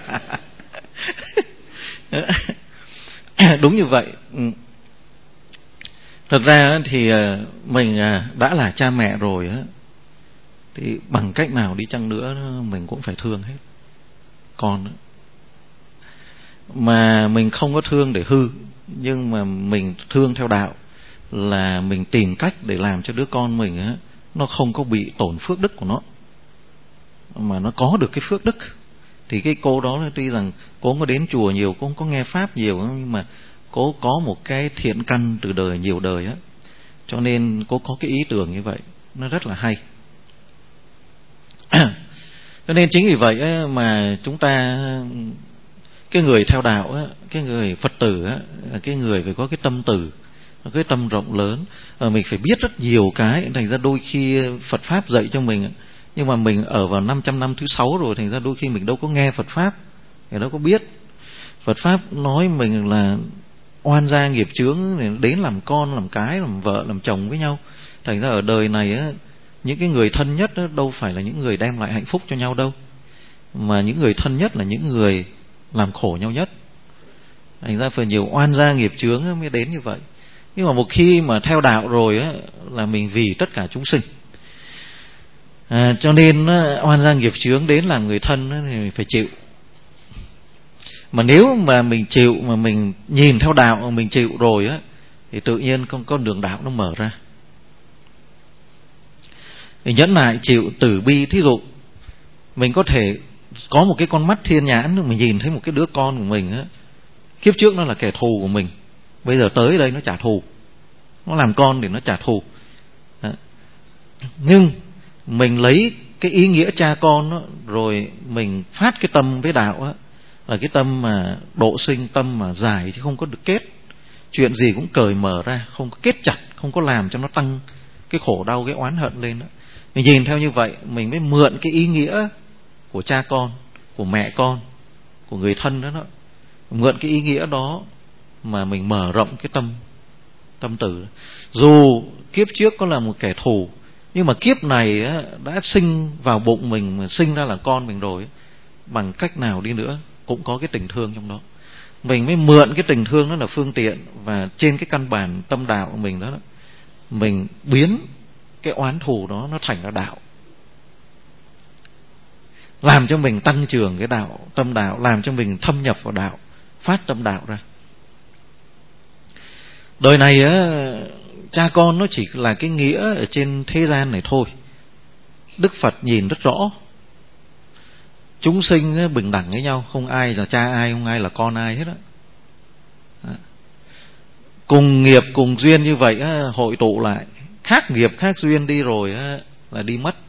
Đúng như vậy. Thật ra thì mình đã là cha mẹ rồi á, thì bằng cách nào đi chăng nữa mình cũng phải thương hết con. Mà mình không có thương để hư, nhưng mà mình thương theo đạo là mình tìm cách để làm cho đứa con mình á, nó không có bị tổn phước đức của nó, mà nó có được cái phước đức. Thì cái cô đó tuy rằng cô không có đến chùa nhiều, cô không có nghe pháp nhiều, nhưng mà cô có một cái thiện căn từ đời nhiều đời á, cho nên cô có cái ý tưởng như vậy, nó rất là hay. Cho nên chính vì vậy á, mà chúng ta, cái người theo đạo á, cái người Phật tử á, cái người phải có cái tâm từ, cái tâm rộng lớn, mình phải biết rất nhiều cái. Thành ra đôi khi Phật pháp dạy cho mình, nhưng mà mình ở vào năm trăm năm thứ sáu rồi, thành ra đôi khi mình đâu có nghe Phật pháp, mình đâu có biết. Phật pháp nói mình là oan gia nghiệp chướng đến làm con, làm cái, làm vợ, làm chồng với nhau. Thành ra ở đời này á, những cái người thân nhất á, đâu phải là những người đem lại hạnh phúc cho nhau đâu, mà những người thân nhất là những người làm khổ nhau nhất. Thành ra phần nhiều oan gia nghiệp chướng mới đến như vậy. Nhưng mà một khi mà theo đạo rồi á, là mình vì tất cả chúng sinh, à, cho nên á, oan gia nghiệp chướng đến làm người thân á, thì mình phải chịu. Mà nếu mà mình chịu, mà mình nhìn theo đạo mà mình chịu rồi á, thì tự nhiên con con đường đạo nó mở ra. Thì nhẫn nại chịu từ bi. Thí dụ mình có thể có một cái con mắt thiên nhãn, mình nhìn thấy một cái đứa con của mình á, kiếp trước nó là kẻ thù của mình, bây giờ tới đây nó trả thù, nó làm con để nó trả thù. Đó. Nhưng mình lấy cái ý nghĩa cha con đó, rồi mình phát cái tâm với đạo á, là cái tâm mà độ sinh, tâm mà dài chứ không có được kết. Chuyện gì cũng cởi mở ra, không có kết chặt, không có làm cho nó tăng cái khổ đau, cái oán hận lên đó. Mình nhìn theo như vậy, mình mới mượn cái ý nghĩa của cha con, của mẹ con, của người thân đó, đó. Mượn cái ý nghĩa đó mà mình mở rộng cái tâm tâm tử. Dù kiếp trước có là một kẻ thù, nhưng mà kiếp này á, đã sinh vào bụng mình, mà sinh ra là con mình rồi, bằng cách nào đi nữa cũng có cái tình thương trong đó. Mình mới mượn cái tình thương đó là phương tiện, và trên cái căn bản tâm đạo của mình đó, đó mình biến cái oán thù đó nó thành ra đạo, làm cho mình tăng trưởng cái đạo, tâm đạo, làm cho mình thâm nhập vào đạo, phát tâm đạo ra. Đời này á, cha con nó chỉ là cái nghĩa ở trên thế gian này thôi. Đức Phật nhìn rất rõ, chúng sinh bình đẳng với nhau, không ai là cha ai, không ai là con ai hết á. Cùng nghiệp cùng duyên như vậy á, hội tụ lại, khác nghiệp khác duyên đi rồi á, là đi mất.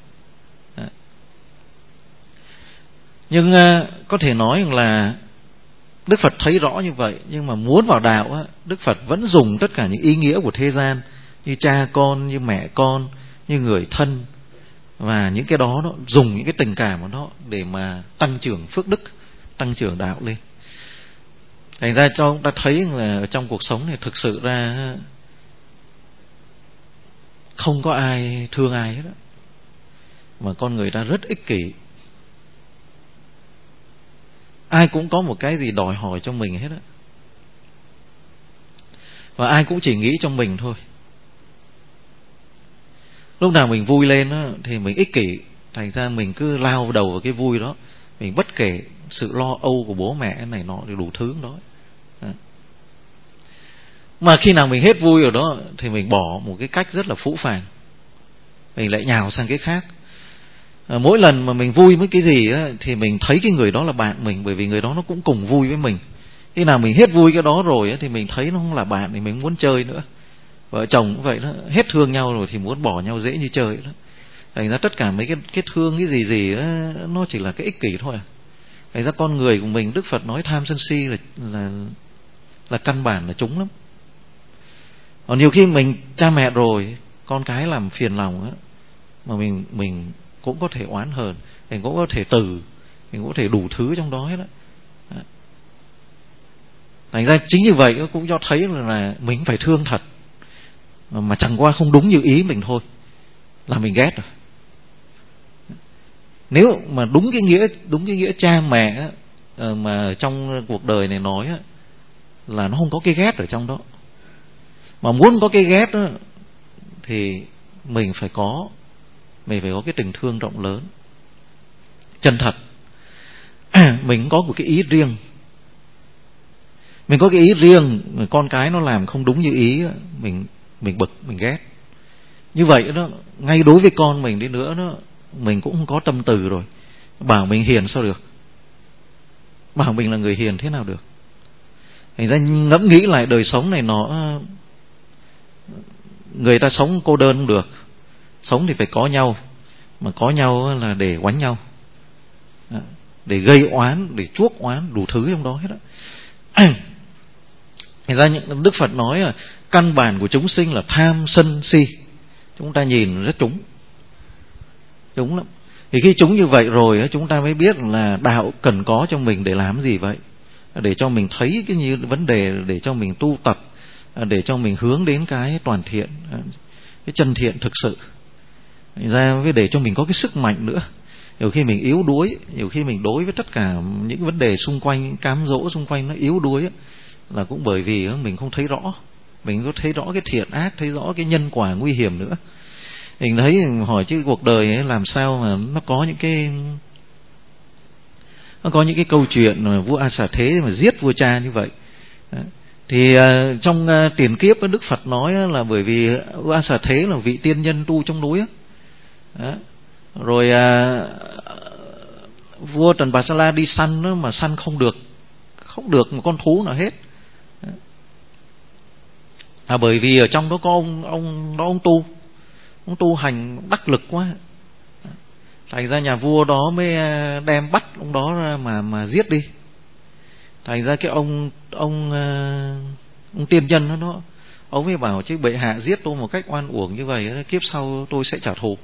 Nhưng có thể nói là Đức Phật thấy rõ như vậy, nhưng mà muốn vào đạo á, Đức Phật vẫn dùng tất cả những ý nghĩa của thế gian, như cha con, như mẹ con, như người thân, và những cái đó, đó dùng những cái tình cảm của nó để mà tăng trưởng phước đức, tăng trưởng đạo lên. Thành ra cho chúng ta thấy là ở trong cuộc sống này thực sự ra không có ai thương ai hết đó, mà con người ta rất ích kỷ. Ai cũng có một cái gì đòi hỏi cho mình hết á, và ai cũng chỉ nghĩ trong mình thôi. Lúc nào mình vui lên á, thì mình ích kỷ, thành ra mình cứ lao đầu vào cái vui đó, mình bất kể sự lo âu của bố mẹ này nọ thì đủ thứ đó. Mà khi nào mình hết vui rồi đó, thì mình bỏ một cái cách rất là phũ phàng, mình lại nhào sang cái khác. À, mỗi lần mà mình vui với cái gì á, thì mình thấy cái người đó là bạn mình, bởi vì người đó nó cũng cùng vui với mình. Khi nào mình hết vui cái đó rồi á, thì mình thấy nó không là bạn thì mình muốn chơi nữa. Vợ chồng cũng vậy đó, hết thương nhau rồi thì muốn bỏ nhau dễ như chơi đó. Thành ra tất cả mấy cái, cái thương cái gì gì á, nó chỉ là cái ích kỷ thôi à. Thành ra con người của mình, Đức Phật nói tham sân si là, là, là căn bản là trúng lắm. Còn nhiều khi mình cha mẹ rồi, con cái làm phiền lòng á, mà mình mình cũng có thể oán hờn, mình cũng có thể từ, mình cũng có thể đủ thứ trong đó hết đó. Thành ra chính như vậy cũng cho thấy là mình phải thương thật, mà chẳng qua không đúng như ý mình thôi là mình ghét rồi. Nếu mà đúng cái nghĩa đúng cái nghĩa cha mẹ mà trong cuộc đời này nói là nó không có cái ghét ở trong đó. Mà muốn có cái ghét đó, thì mình phải có mình phải có cái tình thương rộng lớn, chân thật. Mình có một cái ý riêng, mình có cái ý riêng, con cái nó làm không đúng như ý, mình mình bực, mình ghét. Như vậy đó, ngay đối với con mình đi nữa đó, mình cũng không có tâm từ rồi. Bảo mình hiền sao được? Bảo mình là người hiền thế nào được? Thành ra ngẫm nghĩ lại đời sống này nó, người ta sống cô đơn không được. Sống thì phải có nhau, mà có nhau là để oánh nhau, để gây oán, để chuốc oán, đủ thứ trong đó hết đó. Thành ra những Đức Phật nói là căn bản của chúng sinh là tham sân si. Chúng ta nhìn rất trúng, trúng lắm. Thì khi trúng như vậy rồi chúng ta mới biết là đạo cần có cho mình để làm gì vậy, để cho mình thấy cái như vấn đề, để cho mình tu tập, để cho mình hướng đến cái toàn thiện, cái chân thiện thực sự. Thành ra với để cho mình có cái sức mạnh nữa. Nhiều khi mình yếu đuối, nhiều khi mình đối với tất cả những vấn đề xung quanh, những cám dỗ xung quanh nó yếu đuối ấy, là cũng bởi vì mình không thấy rõ, mình không thấy rõ cái thiện ác, thấy rõ cái nhân quả nguy hiểm nữa. Mình thấy hỏi chứ cuộc đời ấy làm sao mà nó có những cái nó có những cái câu chuyện mà vua A Xà Thế mà giết vua cha như vậy. Thì uh, trong uh, tiền kiếp Đức Phật nói là bởi vì vua A Xà Thế là vị tiên nhân tu trong núi đó. Rồi uh, vua Trần Bà Sa La đi săn đó, mà săn không được, không được một con thú nào hết. À, bởi vì ở trong đó có ông ông đó ông tu, ông tu hành đắc lực quá. Thành ra nhà vua đó mới đem bắt ông đó ra mà mà giết đi. Thành ra cái ông ông ông tiên nhân đó, đó ông mới bảo chứ bệ hạ giết tôi một cách oan uổng như vậy, kiếp sau tôi sẽ trả thù.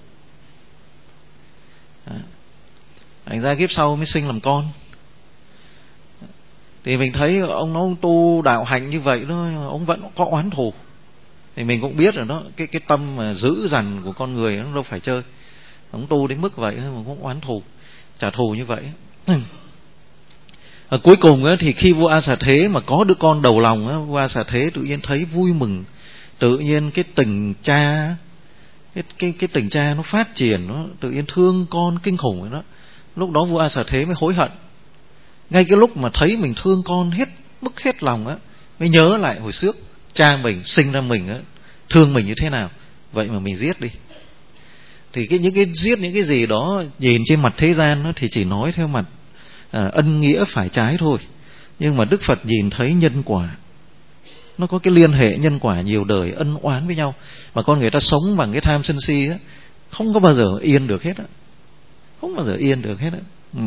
Thành ra kiếp sau mới sinh làm con. Thì mình thấy ông nó ông tu đạo hành như vậy đó, ông vẫn có oán thù. Thì mình cũng biết rồi đó, cái cái tâm mà dữ dằn của con người nó đâu phải chơi. Ông tu đến mức vậy mà cũng oán thù, trả thù như vậy. Ở cuối cùng á, thì khi vua A Xà Thế mà có đứa con đầu lòng á, vua A Xà Thế tự nhiên thấy vui mừng, tự nhiên cái tình cha, cái cái cái tình cha nó phát triển, nó tự nhiên thương con kinh khủng rồi đó. Lúc đó vua A Xà Thế mới hối hận. Ngay cái lúc mà thấy mình thương con hết mức hết lòng á, mới nhớ lại hồi trước cha mình sinh ra mình á, thương mình như thế nào, vậy mà mình giết đi. Thì cái những cái giết những cái gì đó nhìn trên mặt thế gian nó thì chỉ nói theo mặt à, ân nghĩa phải trái thôi. Nhưng mà Đức Phật nhìn thấy nhân quả, nó có cái liên hệ nhân quả nhiều đời ân oán với nhau. Mà con người ta sống bằng cái tham sân si á, không có bao giờ yên được hết á, không bao giờ yên được hết á. Ừ.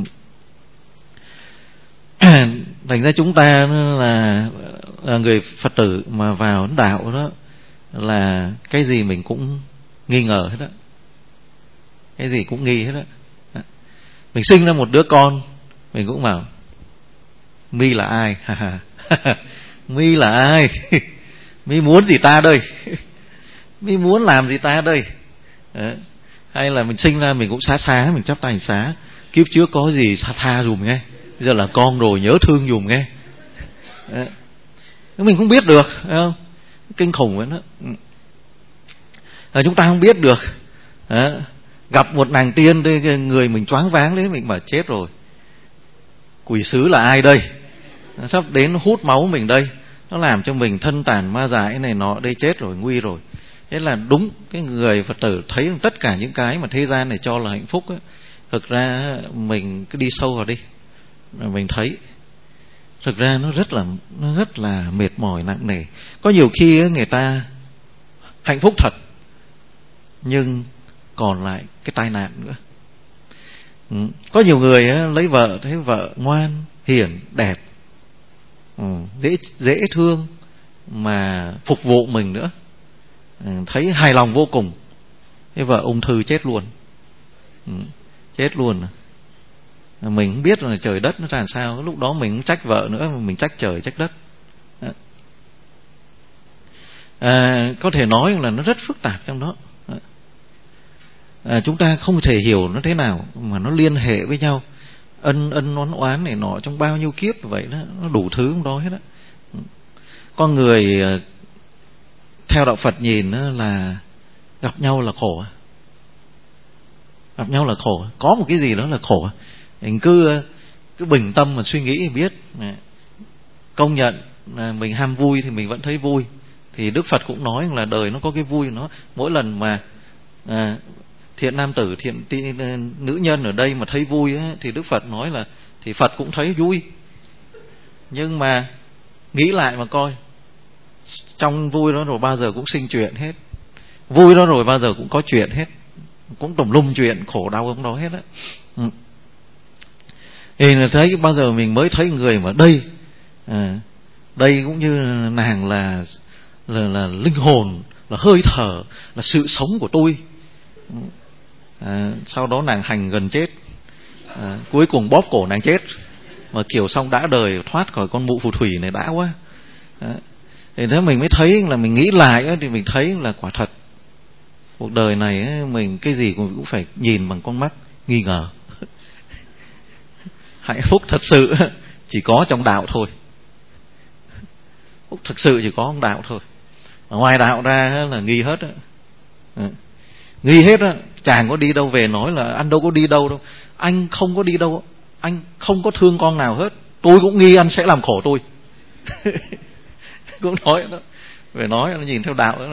Thành ra chúng ta là, là người Phật tử mà vào đạo đó là cái gì mình cũng nghi ngờ hết đó, cái gì cũng nghi hết đó. Mình sinh ra một đứa con, mình cũng bảo mi là ai? Mi là ai? Mi muốn gì ta đây? Mi muốn làm gì ta đây? Đấy. Hay là mình sinh ra mình cũng xá xá, mình chắp tay xá, kiếp trước có gì xa tha dùm nghe, bây giờ là con rồi nhớ thương dùm nghe. Đấy. Mình không biết được, thấy không? Kinh khủng vậy đó. À, chúng ta không biết được. Đấy. Gặp một nàng tiên đây, người mình choáng váng đấy, mình bảo chết rồi, quỷ sứ là ai đây, nó sắp đến hút máu mình đây, nó làm cho mình thân tàn ma dại này nọ đây, chết rồi, nguy rồi. Thế là đúng cái người Phật tử thấy tất cả những cái mà thế gian này cho là hạnh phúc ấy, thực ra mình cứ đi sâu vào đi mình thấy thực ra nó rất là nó rất là mệt mỏi nặng nề. Có nhiều khi người ta hạnh phúc thật nhưng còn lại cái tai nạn nữa. Ừ. Có nhiều người lấy vợ thấy vợ ngoan hiền đẹp, ừ, dễ dễ thương mà phục vụ mình nữa, ừ, thấy hài lòng vô cùng. Cái vợ ung thư chết luôn, ừ, chết luôn. Mình không biết là trời đất nó ra làm sao. Lúc đó mình cũng trách vợ nữa, mình trách trời trách đất. À, có thể nói là nó rất phức tạp trong đó. À, chúng ta không thể hiểu nó thế nào mà nó liên hệ với nhau, ân ân oán oán này nọ trong bao nhiêu kiếp vậy đó, nó đủ thứ trong đó hết á. Con người theo đạo Phật nhìn là gặp nhau là khổ, gặp nhau là khổ, có một cái gì đó là khổ. Mình cứ cứ bình tâm mà suy nghĩ thì biết. Công nhận là mình ham vui thì mình vẫn thấy vui. Thì Đức Phật cũng nói là đời nó có cái vui, nó mỗi lần mà à, thiện nam tử, thiện tí, nữ nhân ở đây mà thấy vui ấy, thì Đức Phật nói là thì Phật cũng thấy vui. Nhưng mà nghĩ lại mà coi, trong vui đó rồi bao giờ cũng sinh chuyện hết, vui đó rồi bao giờ cũng có chuyện hết, cũng tùm lum chuyện khổ đau trong đó hết á. Ừ. Thì thấy bao giờ mình mới thấy người mà đây à, đây cũng như nàng là là, là linh hồn, là hơi thở, là sự sống của tôi. À, sau đó nàng hành gần chết, à, cuối cùng bóp cổ nàng chết, mà kiểu xong đã đời thoát khỏi con mụ phù thủy này đã quá. À, thì thế mình mới thấy là mình nghĩ lại ấy, thì mình thấy là quả thật cuộc đời này ấy, mình cái gì cũng phải nhìn bằng con mắt nghi ngờ. Hạnh phúc thật sự chỉ có trong đạo thôi, phúc thực sự chỉ có trong đạo thôi. Ở ngoài đạo ra là nghi hết á. À, nghi hết á. Chàng có đi đâu về nói là anh đâu có đi đâu đâu, anh không có đi đâu, anh không có thương con nào hết, tôi cũng nghi anh sẽ làm khổ tôi. Cũng nói đó, về nói nó nhìn theo đạo đó.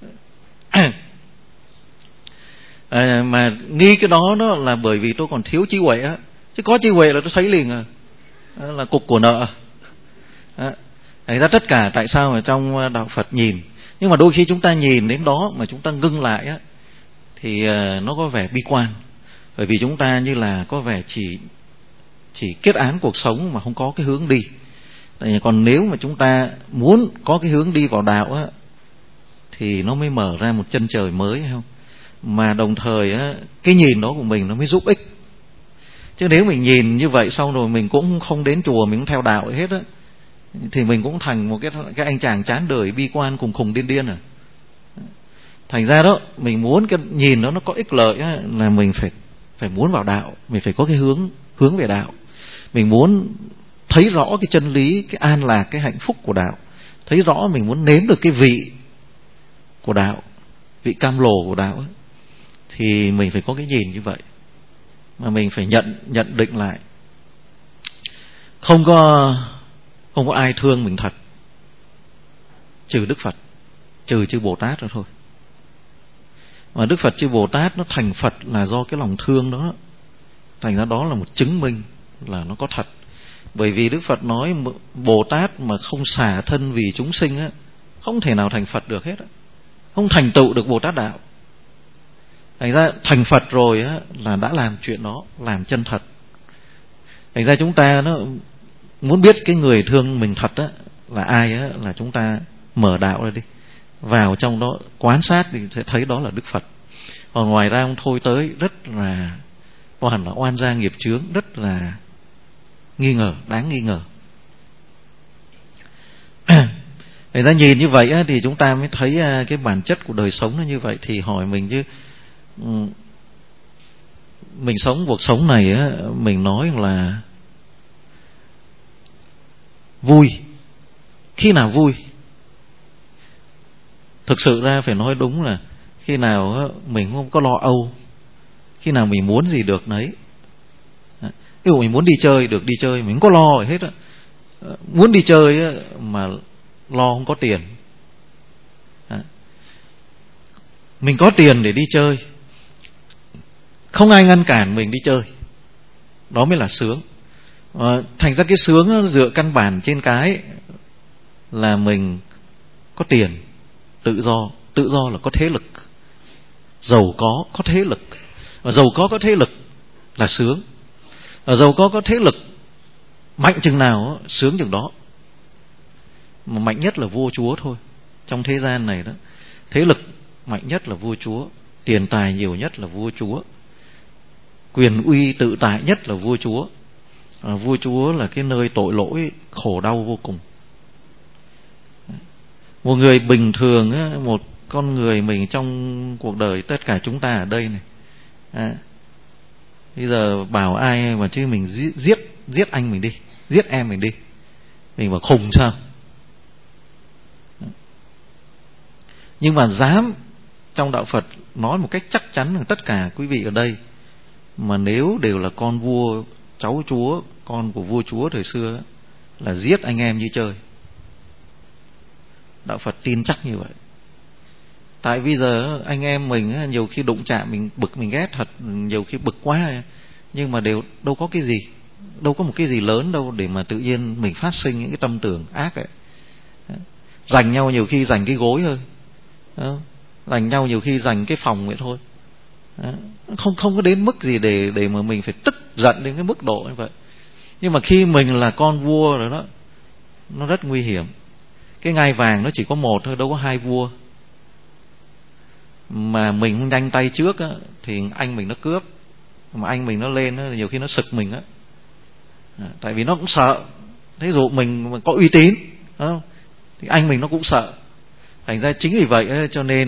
À, mà nghi cái đó đó là bởi vì tôi còn thiếu trí huệ á, chứ có trí huệ là tôi thấy liền à, là cục của nợ. À, thành ra tất cả tại sao mà trong đạo Phật nhìn, nhưng mà đôi khi chúng ta nhìn đến đó mà chúng ta ngưng lại á, thì nó có vẻ bi quan, bởi vì chúng ta như là có vẻ chỉ chỉ kết án cuộc sống mà không có cái hướng đi. Còn nếu mà chúng ta muốn có cái hướng đi vào đạo á, thì nó mới mở ra một chân trời mới, không? Mà đồng thời á, cái nhìn đó của mình nó mới giúp ích. Chứ nếu mình nhìn như vậy xong rồi mình cũng không đến chùa, mình cũng theo đạo hết á, thì mình cũng thành một cái cái anh chàng chán đời bi quan cùng khùng điên điên à. Thành ra đó, mình muốn cái nhìn đó nó có ích lợi á, là mình phải phải muốn vào đạo, mình phải có cái hướng hướng về đạo. Mình muốn thấy rõ cái chân lý, cái an lạc, cái hạnh phúc của đạo, thấy rõ mình muốn nếm được cái vị của đạo, vị cam lồ của đạo ấy, thì mình phải có cái nhìn như vậy, mà mình phải nhận nhận định lại. Không có không có ai thương mình thật, trừ Đức Phật, trừ chư Bồ Tát rồi thôi. Mà Đức Phật chư Bồ Tát nó thành Phật là do cái lòng thương đó. Thành ra đó là một chứng minh là nó có thật. Bởi vì Đức Phật nói Bồ Tát mà không xả thân vì chúng sinh á, không thể nào thành Phật được hết á, không thành tựu được Bồ Tát đạo. Thành ra thành Phật rồi á, là đã làm chuyện đó, làm chân thật. Thành ra chúng ta nó muốn biết cái người thương mình thật á là ai á, là chúng ta mở đạo ra đi, vào trong đó quan sát thì sẽ thấy đó là Đức Phật. Còn ngoài ra ông thôi tới rất là hoàn là oan gia nghiệp chướng, rất là nghi ngờ, đáng nghi ngờ. Người ta nhìn như vậy á, thì chúng ta mới thấy cái bản chất của đời sống nó như vậy. Thì hỏi mình chứ, mình sống cuộc sống này á, mình nói là vui, khi nào vui? Thực sự ra phải nói đúng là khi nào á, mình không có lo âu, khi nào mình muốn gì được nấy. Ví dụ mình muốn đi chơi được đi chơi, mình không có lo gì hết á. Muốn đi chơi á, mà lo không có tiền. Mình có tiền để đi chơi, không ai ngăn cản mình đi chơi, đó mới là sướng. À, thành ra cái sướng dựa căn bản trên cái là mình có tiền, tự do. Tự do là có thế lực, giàu có có thế lực. Và giàu có có thế lực là sướng. Và giàu có có thế lực mạnh chừng nào sướng chừng đó. Mà mạnh nhất là vua chúa thôi trong thế gian này đó. Thế lực mạnh nhất là vua chúa, tiền tài nhiều nhất là vua chúa. quyền uy tự tại nhất là vua chúa. À, vua chúa là cái nơi tội lỗi khổ đau vô cùng. Một người bình thường á, một con người mình trong cuộc đời tất cả chúng ta ở đây này, à, bây giờ bảo ai mà chứ mình giết giết giết anh mình đi, giết em mình đi, mình bảo khùng sao? Nhưng mà dám trong đạo Phật nói một cách chắc chắn là tất cả quý vị ở đây mà nếu đều là con vua, cháu chúa, con của vua chúa thời xưa là giết anh em như chơi. Đạo Phật tin chắc như vậy. Tại bây giờ anh em mình nhiều khi đụng chạm mình bực mình ghét thật, nhiều khi bực quá, nhưng mà đều đâu có cái gì, đâu có một cái gì lớn đâu để mà tự nhiên mình phát sinh những cái tâm tưởng ác ấy. Giành nhau nhiều khi giành cái gối thôi, giành nhau nhiều khi giành cái phòng vậy thôi, không không có đến mức gì để để mà mình phải tức giận đến cái mức độ như vậy. Nhưng mà khi mình là con vua rồi đó, nó rất nguy hiểm. Cái ngai vàng nó chỉ có một thôi, đâu có hai vua. Mà mình không nhanh tay trước á, thì anh mình nó cướp, mà anh mình nó lên á, nhiều khi nó sực mình á, à, tại vì nó cũng sợ. Thí dụ mình có uy tín không? Thì anh mình nó cũng sợ. Thành ra chính vì vậy cho nên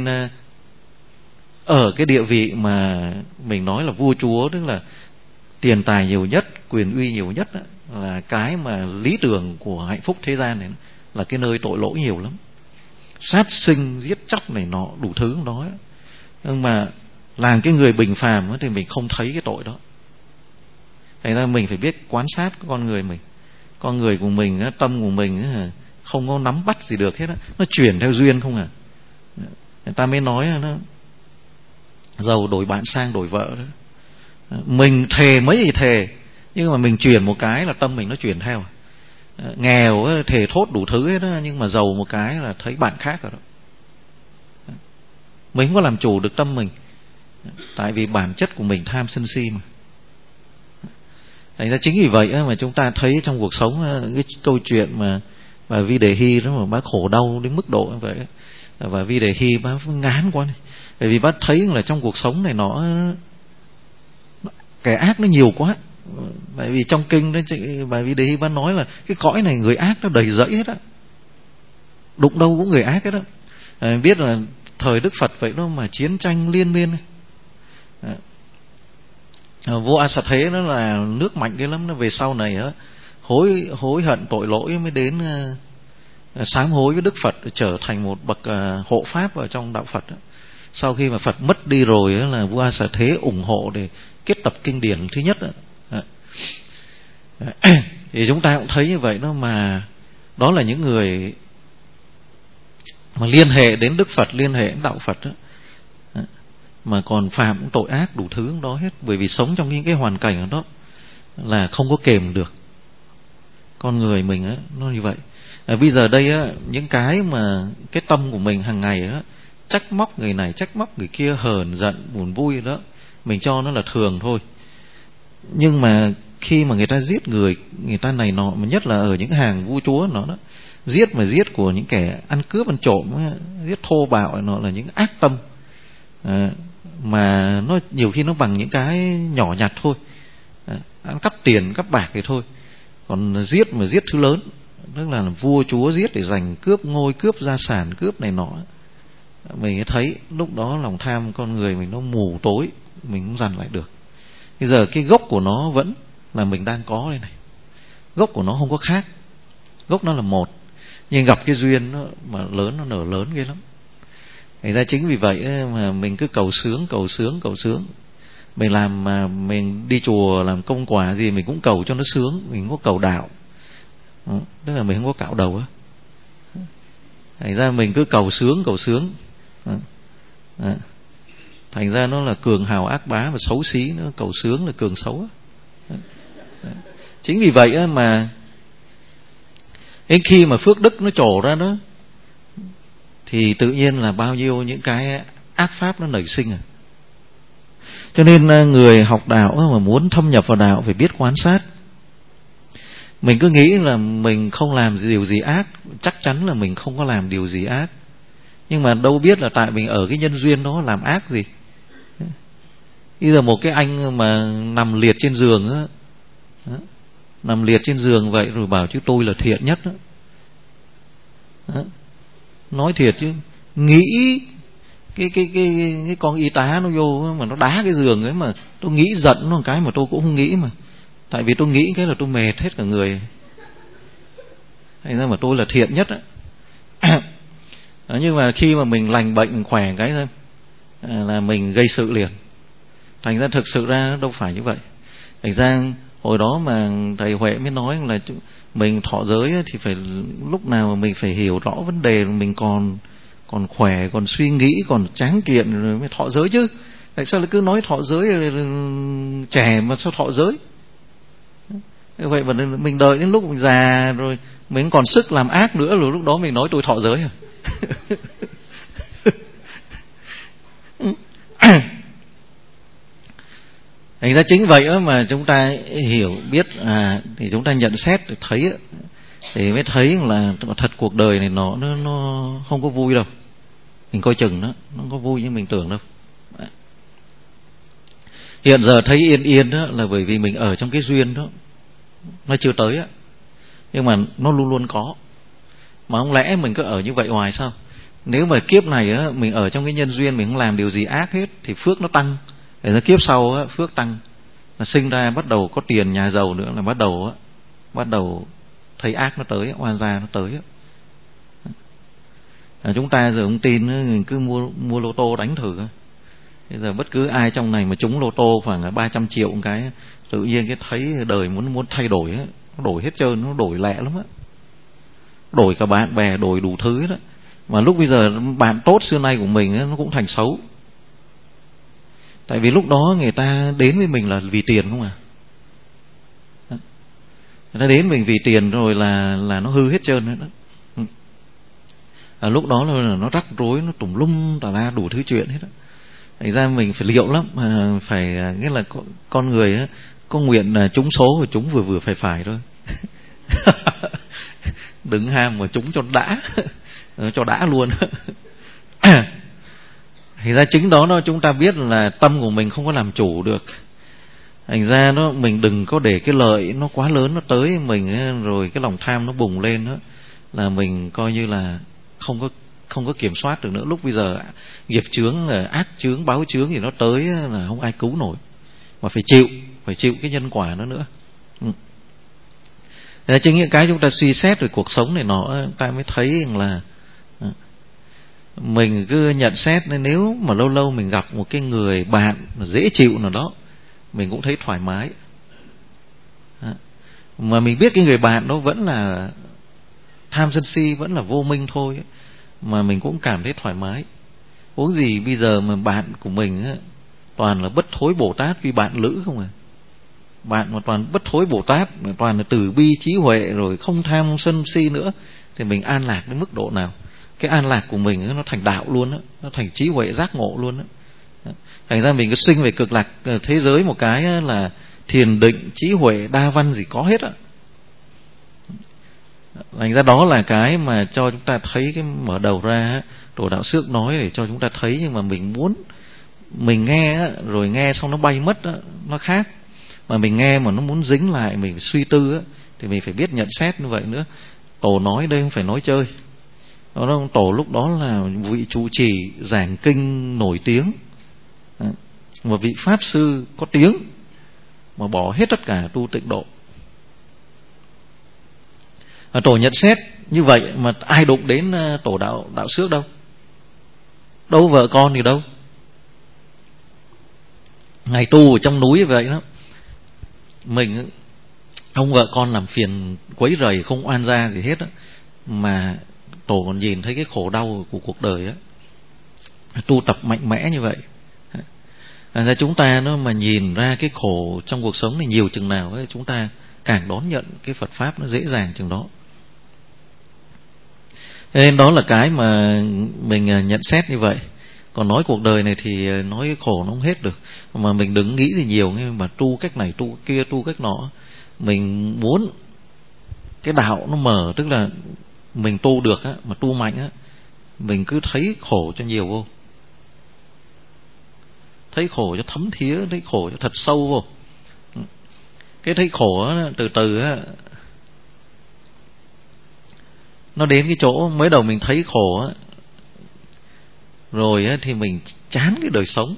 ở cái địa vị mà mình nói là vua chúa, tức là tiền tài nhiều nhất, quyền uy nhiều nhất á, là cái mà lý tưởng của hạnh phúc thế gian này, là cái nơi tội lỗi nhiều lắm, sát sinh giết chóc này nọ đủ thứ đó. Nhưng mà làm cái người bình phàm thì mình không thấy cái tội đó. Thành ra mình phải biết quan sát con người mình. Con người của mình, tâm của mình không có nắm bắt gì được hết, nó chuyển theo duyên không à. Người ta mới nói nó giàu đổi bạn sang đổi vợ đó. Mình thề mấy gì thề, nhưng mà mình chuyển một cái là tâm mình nó chuyển theo. Nghèo thề thốt đủ thứ hết đó, nhưng mà giàu một cái là thấy bạn khác rồi đó. Mình không có làm chủ được tâm mình, tại vì bản chất của mình tham sân si mà. Thành ra chính vì vậy mà chúng ta thấy trong cuộc sống cái câu chuyện mà và Vi Đề Hy đó mà bác khổ đau đến mức độ như vậy. Và Vi Đề Hy bác ngán quá này. Bởi vì bác thấy là trong cuộc sống này nó kẻ ác nó nhiều quá. Bởi vì trong kinh đó bà Vi Đề Hy bác nói là cái cõi này người ác nó đầy rẫy hết á, đụng đâu cũng người ác hết á. À, biết là thời Đức Phật vậy đó mà chiến tranh liên miên. À, vua A Xà Thế nó là nước mạnh cái lắm, nó về sau này á hối hối hận tội lỗi mới đến uh, sám hối với Đức Phật, trở thành một bậc uh, hộ pháp ở trong đạo Phật đó. Sau khi mà Phật mất đi rồi đó, là vua A Xà Thế ủng hộ để kết tập kinh điển thứ nhất đó. À. Thì chúng ta cũng thấy như vậy đó, mà đó là những người mà liên hệ đến Đức Phật, liên hệ đến đạo Phật đó, mà còn phạm tội ác đủ thứ đó hết, bởi vì sống trong những cái hoàn cảnh đó là không có kềm được con người mình á, nó như vậy. À, bây giờ đây á, những cái mà cái tâm của mình hàng ngày á, trách móc người này trách móc người kia, hờn giận buồn vui đó, mình cho nó là thường thôi. Nhưng mà khi mà người ta giết người, người ta này nọ, mà nhất là ở những hàng vua chúa nó đó, giết mà giết của những kẻ ăn cướp ăn trộm, giết thô bạo, nó là những ác tâm. À, mà nó nhiều khi nó bằng những cái nhỏ nhặt thôi, à, ăn cắp tiền cắp bạc thì thôi. Còn giết mà giết thứ lớn, tức là vua chúa giết để giành cướp ngôi, cướp gia sản, cướp này nọ, mình thấy lúc đó lòng tham con người mình nó mù tối, mình không dằn lại được. Bây giờ cái gốc của nó vẫn là mình đang có đây này, gốc của nó không có khác, gốc nó là một, nhưng gặp cái duyên nó mà lớn, nó nở lớn ghê lắm. Thành ra chính vì vậy mà mình cứ cầu sướng, cầu sướng, cầu sướng. Mình làm mà mình đi chùa làm công quả gì mình cũng cầu cho nó sướng, mình không có cầu đạo. Đó, tức là mình không có cạo đầu á. Thành ra mình cứ cầu sướng, cầu sướng. Đó. Đó. Thành ra nó là cường hào ác bá và xấu xí, nó cầu sướng là cường xấu á. Đó. Đó. Chính vì vậy mà đến khi mà phước đức nó trổ ra đó, thì tự nhiên là bao nhiêu những cái ác pháp nó nảy sinh à. Cho nên người học đạo mà muốn thâm nhập vào đạo phải biết quan sát. Mình cứ nghĩ là mình không làm điều gì ác, chắc chắn là mình không có làm điều gì ác. Nhưng mà đâu biết là tại mình ở cái nhân duyên đó làm ác gì. Bây giờ một cái anh mà nằm liệt trên giường á, nằm liệt trên giường vậy rồi bảo chứ tôi là thiện nhất đó. Đó. Nói thiệt chứ, nghĩ cái cái cái cái con y tá nó vô mà nó đá cái giường ấy, mà tôi nghĩ giận nó một cái mà tôi cũng không nghĩ, mà tại vì tôi nghĩ cái là tôi mệt hết cả người. Thành ra mà tôi là thiện nhất á. Nhưng mà khi mà mình lành bệnh khỏe cái thôi là mình gây sự liền. Thành ra thực sự ra nó đâu phải như vậy. Thành ra hồi đó mà thầy Huệ mới nói là mình thọ giới thì phải lúc nào mà mình phải hiểu rõ vấn đề, mình còn còn khỏe, còn suy nghĩ, còn tráng kiện rồi mới thọ giới chứ. Tại sao lại cứ nói thọ giới trẻ mà sao thọ giới? Vậy mà mình đợi đến lúc mình già rồi mình còn sức làm ác nữa, rồi lúc đó mình nói tôi thọ giới à? Thành ra chính vậy đó mà chúng ta hiểu biết à, thì chúng ta nhận xét để thấy thì mới thấy là thật cuộc đời này nó nó nó không có vui đâu. Mình coi chừng đó, nó không có vui như mình tưởng đâu. Hiện giờ thấy yên yên đó là bởi vì mình ở trong cái duyên đó nó chưa tới á, nhưng mà nó luôn luôn có. Mà không lẽ mình cứ ở như vậy hoài sao? Nếu mà kiếp này á mình ở trong cái nhân duyên, mình không làm điều gì ác hết thì phước nó tăng. Để ra kiếp sau á, phước tăng, là sinh ra bắt đầu có tiền nhà giàu nữa, là bắt đầu á, bắt đầu thấy ác nó tới, oan gia nó tới. À, chúng ta giờ không tin, mình cứ mua mua lô tô đánh thử. Bây giờ bất cứ ai trong này mà trúng lô tô khoảng ba trăm triệu một cái, tự nhiên cái thấy đời muốn muốn thay đổi á, nó đổi hết trơn, nó đổi lẹ lắm á, đổi cả bạn bè, đổi đủ thứ đó. Mà lúc bây giờ bạn tốt xưa nay của mình á, nó cũng thành xấu. Tại vì lúc đó người ta đến với mình là vì tiền không à. Người ta đến mình vì tiền rồi là là nó hư hết trơn hết đó. À, lúc đó là nó rắc rối, nó tùm lum tà la đủ thứ chuyện hết đó. Thành ra mình phải liệu lắm, à, phải nghĩa là con, con người á, có nguyện là trúng số rồi trúng vừa vừa phải phải thôi. Đừng ham mà trúng cho đã, cho đã luôn. Thành ra chính đó nó chúng ta biết là tâm của mình không có làm chủ được. Thành ra nó mình đừng có để cái lợi nó quá lớn nó tới mình ấy, rồi cái lòng tham nó bùng lên đó, là mình coi như là không có không có kiểm soát được nữa. Lúc bây giờ nghiệp chướng, ác chướng, báo chướng thì nó tới là không ai cứu nổi, mà phải chịu, phải chịu cái nhân quả nó nữa. Ừ. Thế chính những cái chúng ta suy xét về cuộc sống này nó, ta mới thấy là mình cứ nhận xét, nên nếu mà lâu lâu mình gặp một cái người bạn dễ chịu nào đó, mình cũng thấy thoải mái. Mà mình biết cái người bạn đó vẫn là tham sân si, vẫn là vô minh thôi, mà mình cũng cảm thấy thoải mái. Huống gì bây giờ mà bạn của mình á, toàn là bất thối Bồ Tát, vì bạn lữ không à. Bạn mà toàn bất thối Bồ Tát, toàn là từ bi trí huệ, rồi không tham sân si nữa, thì mình an lạc đến mức độ nào? Cái an lạc của mình nó thành đạo luôn á, nó thành trí huệ giác ngộ luôn á. Thành ra mình cứ sinh về cực lạc thế giới một cái là thiền định, trí huệ, đa văn gì có hết á. Thành ra đó là cái mà cho chúng ta thấy cái mở đầu ra, Tổ Đạo Xước nói để cho chúng ta thấy. Nhưng mà mình muốn mình nghe rồi nghe xong nó bay mất, nó khác. Mà mình nghe mà nó muốn dính lại, mình phải suy tư thì mình phải biết nhận xét như vậy nữa. Tổ nói đây không phải nói chơi. Đó, Tổ lúc đó là vị trụ trì giảng kinh nổi tiếng, một vị pháp sư có tiếng, mà bỏ hết tất cả tu tịnh độ. À, Tổ nhận xét như vậy mà ai đụng đến Tổ đạo đạo Xước đâu, đâu vợ con thì đâu. Ngày tu ở trong núi vậy đó, mình không vợ con làm phiền quấy rầy, không oan gia gì hết đó, mà Tổ còn nhìn thấy cái khổ đau của cuộc đời á, tu tập mạnh mẽ như vậy. Thành ra chúng ta nó mà nhìn ra cái khổ trong cuộc sống này nhiều chừng nào ấy, chúng ta càng đón nhận cái Phật pháp nó dễ dàng chừng đó. Thế nên đó là cái mà mình nhận xét như vậy. Còn nói cuộc đời này thì nói khổ nó không hết được. Mà mình đừng nghĩ gì nhiều, mà tu cách này tu kia tu cách nọ. Mình muốn cái đạo nó mở, tức là mình tu được á, mà tu mạnh á, mình cứ thấy khổ cho nhiều vô, thấy khổ cho thấm thía, thấy khổ cho thật sâu vô. Cái thấy khổ đó, từ từ á, nó đến cái chỗ mới đầu mình thấy khổ á, rồi á, thì mình chán cái đời sống.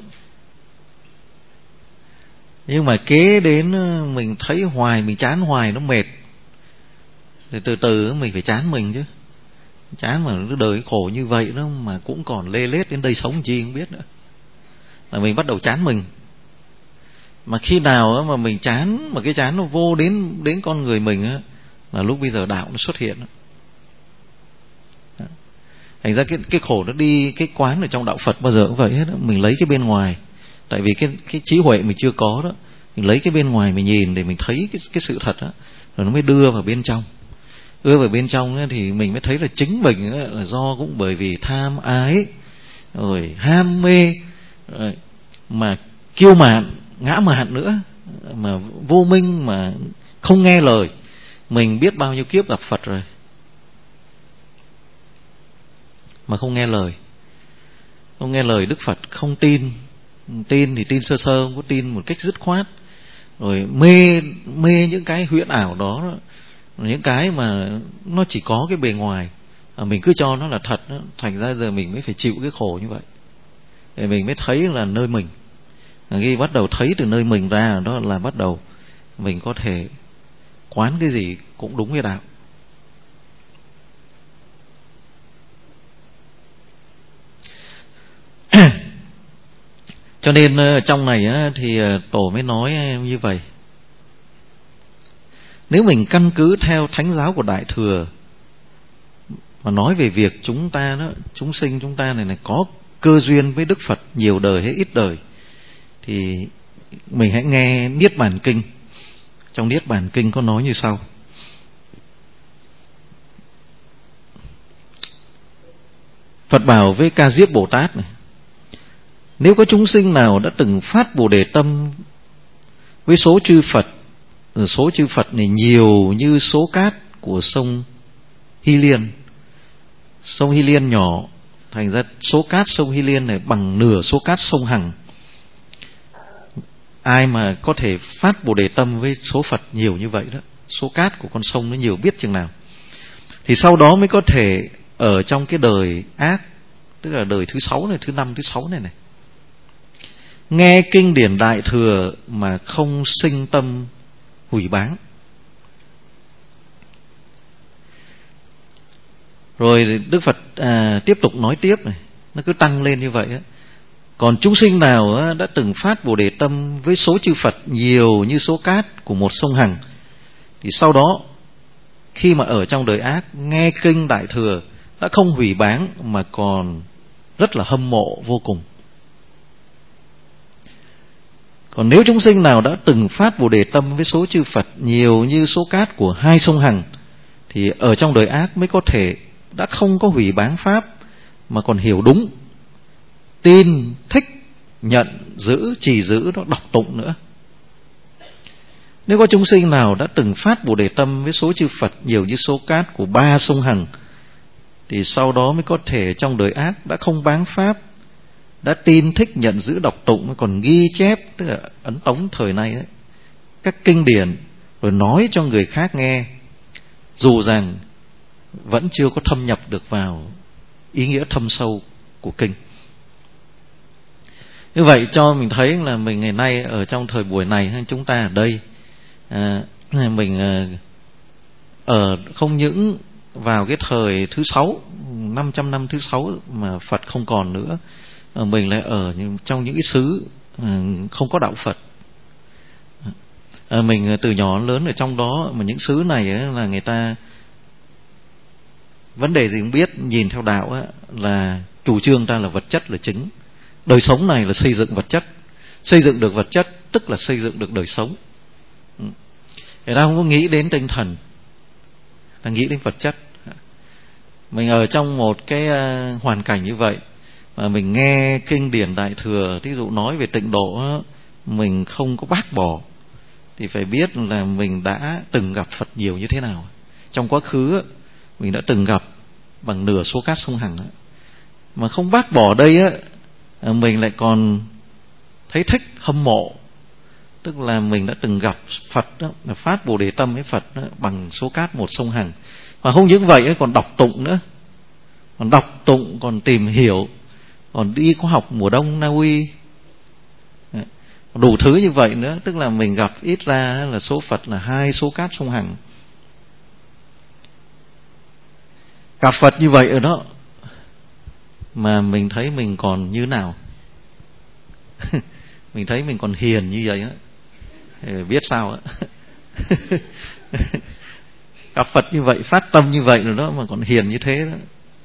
Nhưng mà kế đến mình thấy hoài, mình chán hoài nó mệt, thì từ từ mình phải chán mình chứ. Chán mà cái đời khổ như vậy đó mà cũng còn lê lết đến đây sống chi không biết nữa, là mình bắt đầu chán mình. Mà khi nào mà mình chán, mà cái chán nó vô đến đến con người mình á, là lúc bây giờ đạo nó xuất hiện. Thành ra cái cái khổ nó đi, cái quán ở trong đạo Phật bao giờ cũng vậy hết đó. Mình lấy cái bên ngoài, tại vì cái cái trí huệ mình chưa có đó, mình lấy cái bên ngoài mình nhìn để mình thấy cái cái sự thật đó, rồi nó mới đưa vào bên trong. Đưa vào bên trong ấy, thì mình mới thấy là chính mình ấy, là do cũng bởi vì tham ái, rồi ham mê, rồi mà kiêu mạn, ngã mạn nữa, mà vô minh, mà không nghe lời. Mình biết bao nhiêu kiếp gặp Phật rồi mà không nghe lời, không nghe lời Đức Phật, không tin. Tin thì tin sơ sơ, không có tin một cách dứt khoát, rồi mê mê những cái huyễn ảo đó, những cái mà nó chỉ có cái bề ngoài, à, mình cứ cho nó là thật đó. Thành ra giờ mình mới phải chịu cái khổ như vậy, để mình mới thấy là nơi mình. Khi bắt đầu thấy từ nơi mình ra, đó là bắt đầu mình có thể quán cái gì cũng đúng với đạo. Cho nên trong này thì Tổ mới nói như vậy. Nếu mình căn cứ theo thánh giáo của Đại Thừa mà nói về việc chúng ta đó, chúng sinh chúng ta này này có cơ duyên với Đức Phật nhiều đời hay ít đời, thì mình hãy nghe Niết Bàn Kinh. Trong Niết Bàn Kinh có nói như sau: Phật bảo với Ca Diếp Bồ Tát này: nếu có chúng sinh nào đã từng phát Bồ Đề tâm với số chư Phật, số chư Phật này nhiều như số cát của sông Hy Liên. Sông Hy Liên nhỏ, thành ra số cát sông Hy Liên này bằng nửa số cát sông Hằng. Ai mà có thể phát Bồ Đề tâm với số Phật nhiều như vậy đó, số cát của con sông nó nhiều biết chừng nào, thì sau đó mới có thể ở trong cái đời ác, tức là đời thứ sáu này, thứ năm, thứ sáu này này, nghe kinh điển Đại Thừa mà không sinh tâm hủy báng. Rồi Đức Phật à, tiếp tục nói tiếp này, nó cứ tăng lên như vậy á. Còn chúng sinh nào á, đã từng phát Bồ Đề tâm với số chư Phật nhiều như số cát của một sông Hằng, thì sau đó khi mà ở trong đời ác nghe kinh Đại Thừa đã không hủy báng mà còn rất là hâm mộ vô cùng. Còn nếu chúng sinh nào đã từng phát Bồ Đề tâm với số chư Phật nhiều như số cát của hai sông Hằng, thì ở trong đời ác mới có thể đã không có hủy báng pháp mà còn hiểu đúng, tin, thích, nhận, giữ, trì giữ, nó đọc tụng nữa. Nếu có chúng sinh nào đã từng phát Bồ Đề tâm với số chư Phật nhiều như số cát của ba sông Hằng, thì sau đó mới có thể trong đời ác đã không báng pháp, đã tin, thích, nhận, giữ, đọc tụng, còn ghi chép, tức là ấn tống thời nay ấy, các kinh điển, rồi nói cho người khác nghe, dù rằng vẫn chưa có thâm nhập được vào ý nghĩa thâm sâu của kinh. Như vậy cho mình thấy là mình ngày nay ở trong thời buổi này, chúng ta ở đây à, mình à, ở không những vào cái thời thứ sáu, năm trăm năm thứ sáu mà Phật không còn nữa, mình lại ở trong những cái xứ không có đạo Phật. Mình từ nhỏ lớn ở trong đó, mà những xứ này là người ta vấn đề gì cũng biết, nhìn theo đạo là chủ trương ta là vật chất là chính, đời sống này là xây dựng vật chất, xây dựng được vật chất tức là xây dựng được đời sống. Người ta không có nghĩ đến tinh thần, ta nghĩ đến vật chất. Mình ở trong một cái hoàn cảnh như vậy mà mình nghe kinh điển Đại Thừa, thí dụ nói về tịnh độ, mình không có bác bỏ, thì phải biết là mình đã từng gặp Phật nhiều như thế nào. Trong quá khứ mình đã từng gặp bằng nửa số cát sông Hằng, mà không bác bỏ đây á, mình lại còn thấy thích, hâm mộ, tức là mình đã từng gặp Phật đó, là phát Bồ Đề tâm với Phật đó, bằng số cát một sông Hằng. Và không những vậy còn đọc tụng nữa, còn đọc tụng, còn tìm hiểu, còn đi có học mùa đông Na Uy, đủ thứ như vậy nữa. Tức là mình gặp ít ra là số Phật là hai số cát sông Hằng. Gặp Phật như vậy ở đó mà mình thấy mình còn như nào? Mình thấy mình còn hiền như vậy á, biết sao á. Gặp Phật như vậy, phát tâm như vậy rồi đó, mà còn hiền như thế đó.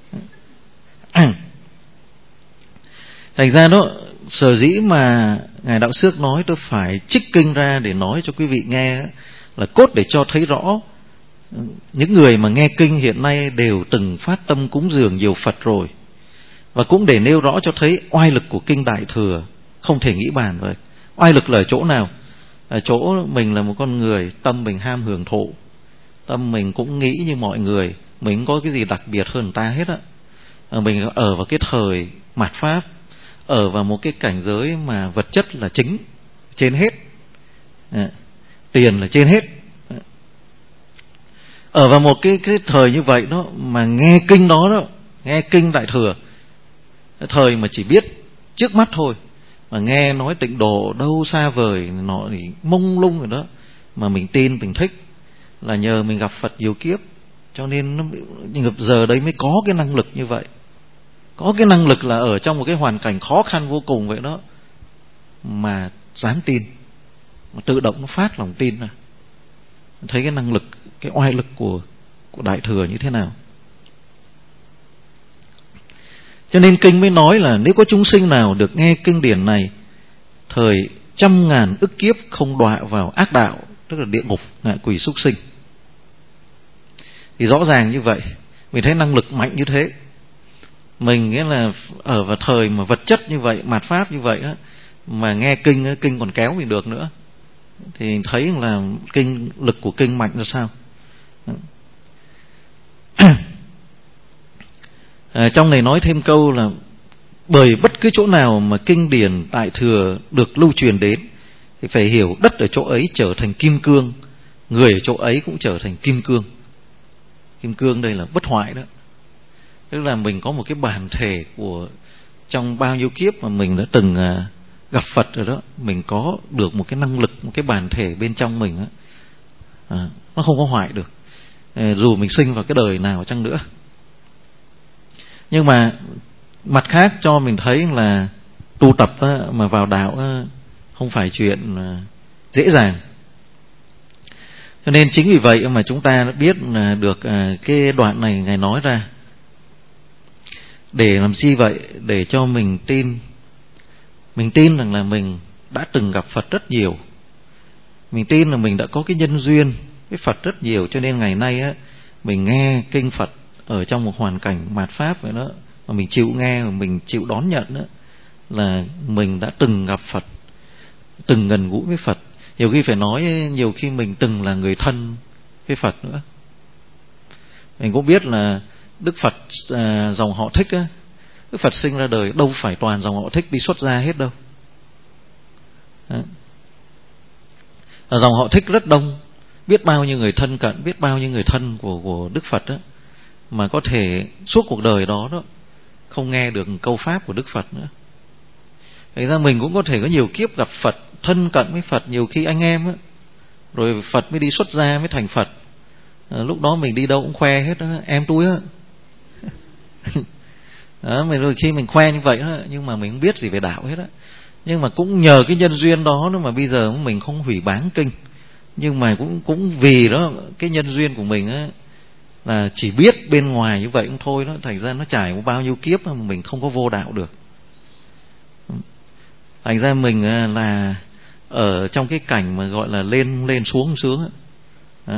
Thành ra đó, sở dĩ mà Ngài Đạo Xước nói tôi phải trích kinh ra để nói cho quý vị nghe, là cốt để cho thấy rõ những người mà nghe kinh hiện nay đều từng phát tâm cúng dường nhiều Phật rồi, và cũng để nêu rõ cho thấy oai lực của kinh Đại Thừa không thể nghĩ bàn vậy. Oai lực là ở chỗ nào? Ở chỗ mình là một con người, tâm mình ham hưởng thụ, tâm mình cũng nghĩ như mọi người, mình có cái gì đặc biệt hơn người ta hết á. Mình ở vào cái thời mạt Pháp, ở vào một cái cảnh giới mà vật chất là chính, trên hết, tiền là trên hết. Ở vào một cái cái thời như vậy đó, mà nghe kinh đó đó, nghe kinh Đại Thừa, thời mà chỉ biết trước mắt thôi, mà nghe nói tịnh độ đâu xa vời, nó thì mông lung rồi đó, mà mình tin, mình thích, là nhờ mình gặp Phật nhiều kiếp, cho nên nó giờ đấy mới có cái năng lực như vậy. Có cái năng lực là ở trong một cái hoàn cảnh khó khăn vô cùng vậy đó, mà dám tin, mà tự động nó phát lòng tin ra. Thấy cái năng lực, cái oai lực của, của Đại Thừa như thế nào. Cho nên kinh mới nói là nếu có chúng sinh nào được nghe kinh điển này, thời trăm ngàn ức kiếp không đọa vào ác đạo, tức là địa ngục, ngạ quỷ, súc sinh. Thì rõ ràng như vậy, mình thấy năng lực mạnh như thế. Mình nghĩa là ở vào thời mà vật chất như vậy, mạt Pháp như vậy á, mà nghe kinh, kinh còn kéo mình được nữa, thì thấy là kinh, lực của kinh mạnh ra sao. À, trong này nói thêm câu là bởi bất cứ chỗ nào mà kinh điển Đại Thừa được lưu truyền đến, thì phải hiểu đất ở chỗ ấy trở thành kim cương, người ở chỗ ấy cũng trở thành kim cương. Kim cương đây là bất hoại đó, tức là mình có một cái bản thể của trong bao nhiêu kiếp mà mình đã từng à, gặp Phật rồi đó, mình có được một cái năng lực, một cái bản thể bên trong mình á, à, nó không có hoại được, à, dù mình sinh vào cái đời nào chăng nữa. Nhưng mà mặt khác cho mình thấy là tu tập á, mà vào đạo á, không phải chuyện à, dễ dàng. Cho nên chính vì vậy mà chúng ta đã biết là được à, cái đoạn này Ngài nói ra. Để làm gì vậy? Để cho mình tin. Mình tin rằng là mình đã từng gặp Phật rất nhiều. Mình tin là mình đã có cái nhân duyên với Phật rất nhiều, cho nên ngày nay á, mình nghe kinh Phật ở trong một hoàn cảnh mạt Pháp vậy đó, mà mình chịu nghe, mà mình chịu đón nhận đó, là mình đã từng gặp Phật, từng gần gũi với Phật. Nhiều khi phải nói, nhiều khi mình từng là người thân với Phật nữa. Mình cũng biết là Đức Phật à, dòng họ Thích á, Đức Phật sinh ra đời đâu phải toàn dòng họ Thích đi xuất gia hết đâu. Dòng họ Thích rất đông, biết bao nhiêu người thân cận, biết bao nhiêu người thân của của Đức Phật á, mà có thể suốt cuộc đời đó đó không nghe được câu pháp của Đức Phật nữa. Thành ra mình cũng có thể có nhiều kiếp gặp Phật, thân cận với Phật, nhiều khi anh em á, rồi Phật mới đi xuất gia mới thành Phật. À, lúc đó mình đi đâu cũng khoe hết đó, em tôi á. Đó, mình rồi khi mình khoe như vậy đó, nhưng mà mình không biết gì về đạo hết á. Nhưng mà cũng nhờ cái nhân duyên đó, đó mà bây giờ mình không hủy báng kinh. Nhưng mà cũng cũng vì đó cái nhân duyên của mình á, là chỉ biết bên ngoài như vậy cũng thôi đó, thành ra nó trải qua bao nhiêu kiếp mà mình không có vô đạo được. Thành ra mình là ở trong cái cảnh mà gọi là lên lên xuống xuống đó.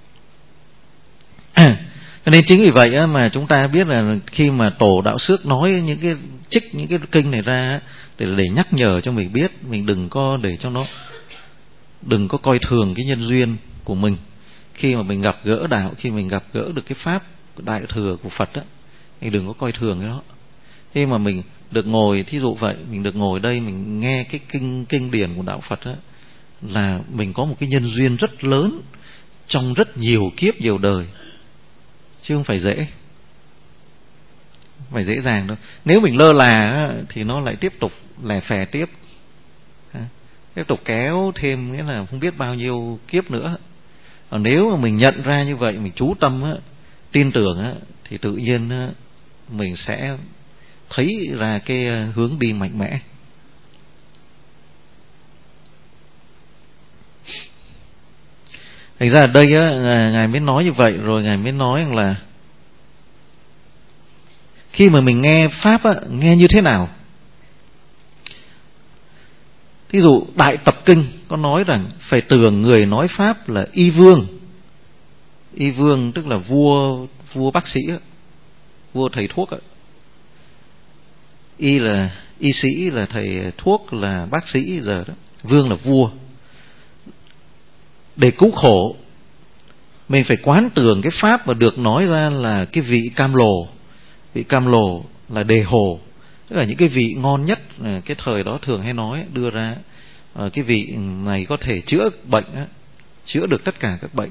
Cho nên chính vì vậy mà chúng ta biết là khi mà Tổ Đạo Xước nói những cái trích những cái kinh này ra để để nhắc nhở cho mình biết, mình đừng có để cho nó, đừng có coi thường cái nhân duyên của mình. Khi mà mình gặp gỡ đạo, khi mình gặp gỡ được cái pháp Đại Thừa của Phật á, thì đừng có coi thường cái đó. Khi mà mình được ngồi, thí dụ vậy, mình được ngồi đây mình nghe cái kinh kinh điển của đạo Phật đó, là mình có một cái nhân duyên rất lớn trong rất nhiều kiếp nhiều đời, chứ không phải dễ, không phải dễ dàng đâu. Nếu mình lơ là thì nó lại tiếp tục lè phè tiếp, tiếp tục kéo thêm, nghĩa là không biết bao nhiêu kiếp nữa. Còn nếu mà mình nhận ra như vậy, mình chú tâm á, tin tưởng á, thì tự nhiên á, mình sẽ thấy ra cái hướng đi mạnh mẽ. Thành ra ở đây á, Ngài mới nói như vậy, rồi Ngài mới nói rằng là khi mà mình nghe Pháp á, nghe như thế nào? Thí dụ Đại Tập Kinh có nói rằng phải tưởng người nói Pháp là y vương. Y vương tức là vua vua bác sĩ á, vua thầy thuốc á. Y là y sĩ, là thầy thuốc, là bác sĩ giờ đó. Vương là vua. Để cứu khổ, mình phải quán tưởng cái Pháp mà được nói ra là cái vị cam lồ. Vị cam lồ là đề hồ, tức là những cái vị ngon nhất cái thời đó thường hay nói, đưa ra cái vị này có thể chữa bệnh, chữa được tất cả các bệnh.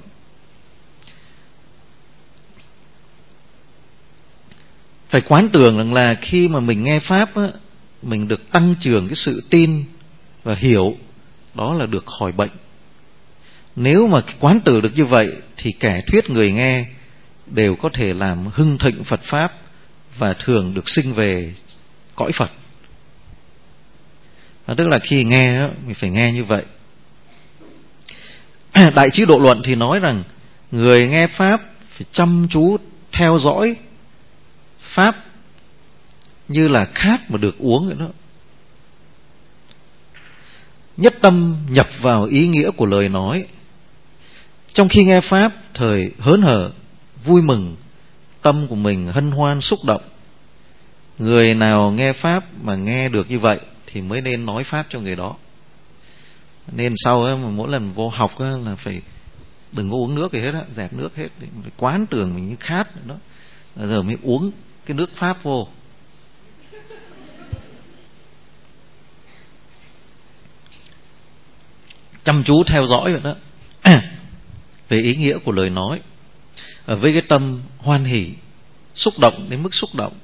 Phải quán tưởng rằng là khi mà mình nghe Pháp á, mình được tăng trưởng cái sự tin và hiểu, đó là được khỏi bệnh. Nếu mà quán tưởng được như vậy thì kẻ thuyết người nghe đều có thể làm hưng thịnh Phật Pháp và thường được sinh về cõi Phật. À, tức là khi nghe á, mình phải nghe như vậy. Đại Trí Độ Luận thì nói rằng người nghe Pháp phải chăm chú theo dõi Pháp như là khát mà được uống vậy đó. Nhất tâm nhập vào ý nghĩa của lời nói. Trong khi nghe Pháp, thời hớn hở, vui mừng, tâm của mình hân hoan xúc động. Người nào nghe Pháp mà nghe được như vậy thì mới nên nói Pháp cho người đó. Nên sau ấy, mà mỗi lần vô học ấy, là phải đừng có uống nước gì hết á, dẹp nước hết, phải quán tưởng mình như khát đó. Giờ mới uống cái nước Pháp vô. Chăm chú theo dõi vậy đó. Về ý nghĩa của lời nói, ở với cái tâm hoan hỷ, xúc động đến mức xúc động.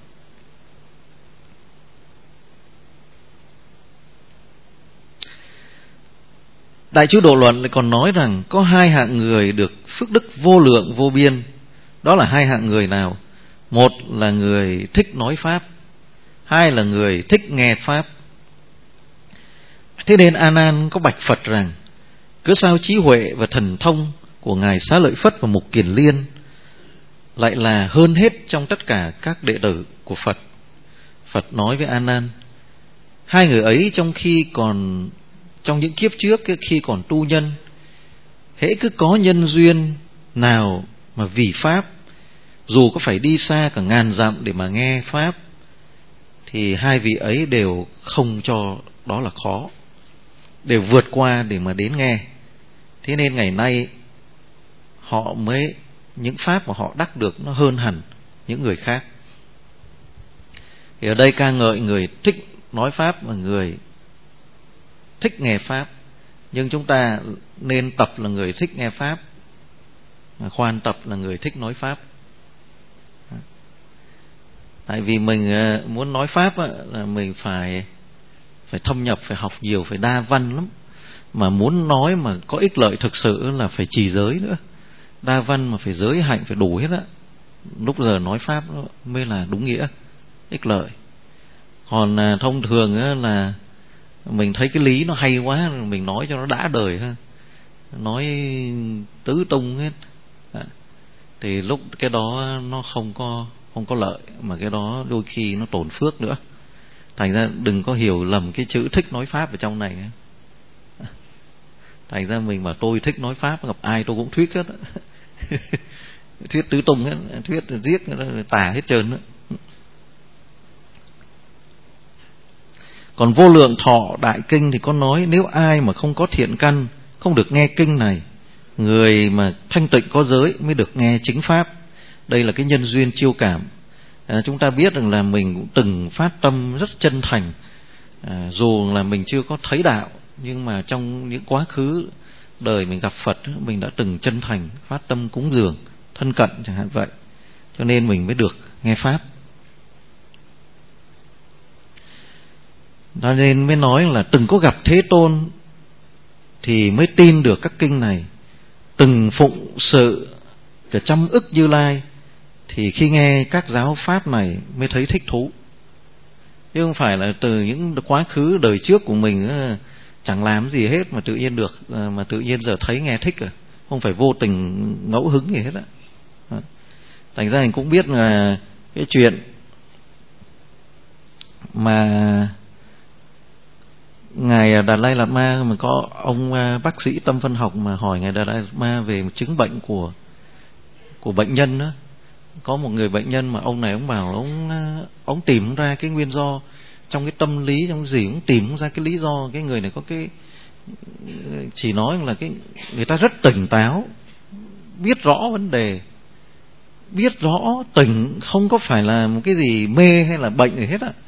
Đại Trí Độ Luận còn nói rằng có hai hạng người được phước đức vô lượng vô biên. Đó là hai hạng người nào? Một là người thích nói Pháp, hai là người thích nghe Pháp. Thế nên A Nan có bạch Phật rằng cớ sao trí huệ và thần thông của Ngài Xá Lợi Phất và Mục Kiền Liên lại là hơn hết trong tất cả các đệ tử của Phật? Phật nói với A Nan, hai người ấy trong khi còn trong những kiếp trước, khi còn tu nhân, hễ cứ có nhân duyên nào mà vì Pháp, dù có phải đi xa cả ngàn dặm để mà nghe Pháp, thì hai vị ấy đều không cho đó là khó, đều vượt qua để mà đến nghe. Thế nên ngày nay họ mới, những Pháp mà họ đắc được nó hơn hẳn những người khác. Thì ở đây ca ngợi người thích nói Pháp và người thích nghe Pháp. Nhưng chúng ta nên tập là người thích nghe Pháp, mà khoan tập là người thích nói Pháp. Tại vì mình muốn nói Pháp là mình phải phải thâm nhập, phải học nhiều, phải đa văn lắm. Mà muốn nói mà có ích lợi thực sự là phải trì giới nữa. Đa văn mà phải giới hạnh, phải đủ hết á. Lúc giờ nói Pháp mới là đúng nghĩa, ích lợi. Còn thông thường là mình thấy cái lý nó hay quá, mình nói cho nó đã đời ha, nói tứ tung hết à, thì lúc cái đó nó không có không có lợi, mà cái đó đôi khi nó tổn phước nữa. Thành ra đừng có hiểu lầm cái chữ thích nói Pháp ở trong này. Thành ra mình mà tôi thích nói Pháp, gặp ai tôi cũng thuyết hết thuyết tứ tung hết, thuyết giết tà hết trơn nữa. Còn Vô Lượng Thọ Đại Kinh thì có nói, nếu ai mà không có thiện căn, không được nghe kinh này, người mà thanh tịnh có giới mới được nghe chính Pháp. Đây là cái nhân duyên chiêu cảm. À, chúng ta biết rằng là mình cũng từng phát tâm rất chân thành, à, dù là mình chưa có thấy đạo, nhưng mà trong những quá khứ đời mình gặp Phật, mình đã từng chân thành phát tâm cúng dường thân cận chẳng hạn vậy, cho nên mình mới được nghe pháp. Cho nên mới nói là từng có gặp Thế Tôn thì mới tin được các kinh này, từng phụng sự cả trăm ức Như Lai thì khi nghe các giáo pháp này mới thấy thích thú. Chứ không phải là từ những quá khứ đời trước của mình chẳng làm gì hết mà tự nhiên được, mà tự nhiên giờ thấy nghe thích à. Không phải vô tình ngẫu hứng gì hết á. Thành ra mình cũng biết là cái chuyện mà Ngài Đạt Lai Lạt Ma, mà có ông bác sĩ tâm phân học mà hỏi Ngài Đạt Lai Lạt Ma về một chứng bệnh của của bệnh nhân đó. Có một người bệnh nhân mà ông này ông bảo ông ông tìm ra cái nguyên do trong cái tâm lý, trong cái gì cũng tìm ra cái lý do. Cái người này có cái, chỉ nói là cái người ta rất tỉnh táo, biết rõ vấn đề, biết rõ tỉnh, không có phải là một cái gì mê hay là bệnh gì hết á,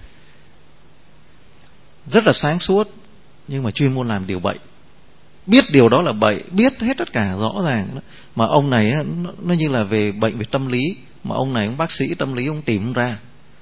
rất là sáng suốt, nhưng mà chuyên môn làm điều bệnh, biết điều đó là bệnh, biết hết tất cả rõ ràng đó. Mà ông này nó, nó như là về bệnh về tâm lý, mà ông này ông bác sĩ tâm lý ông tìm ra,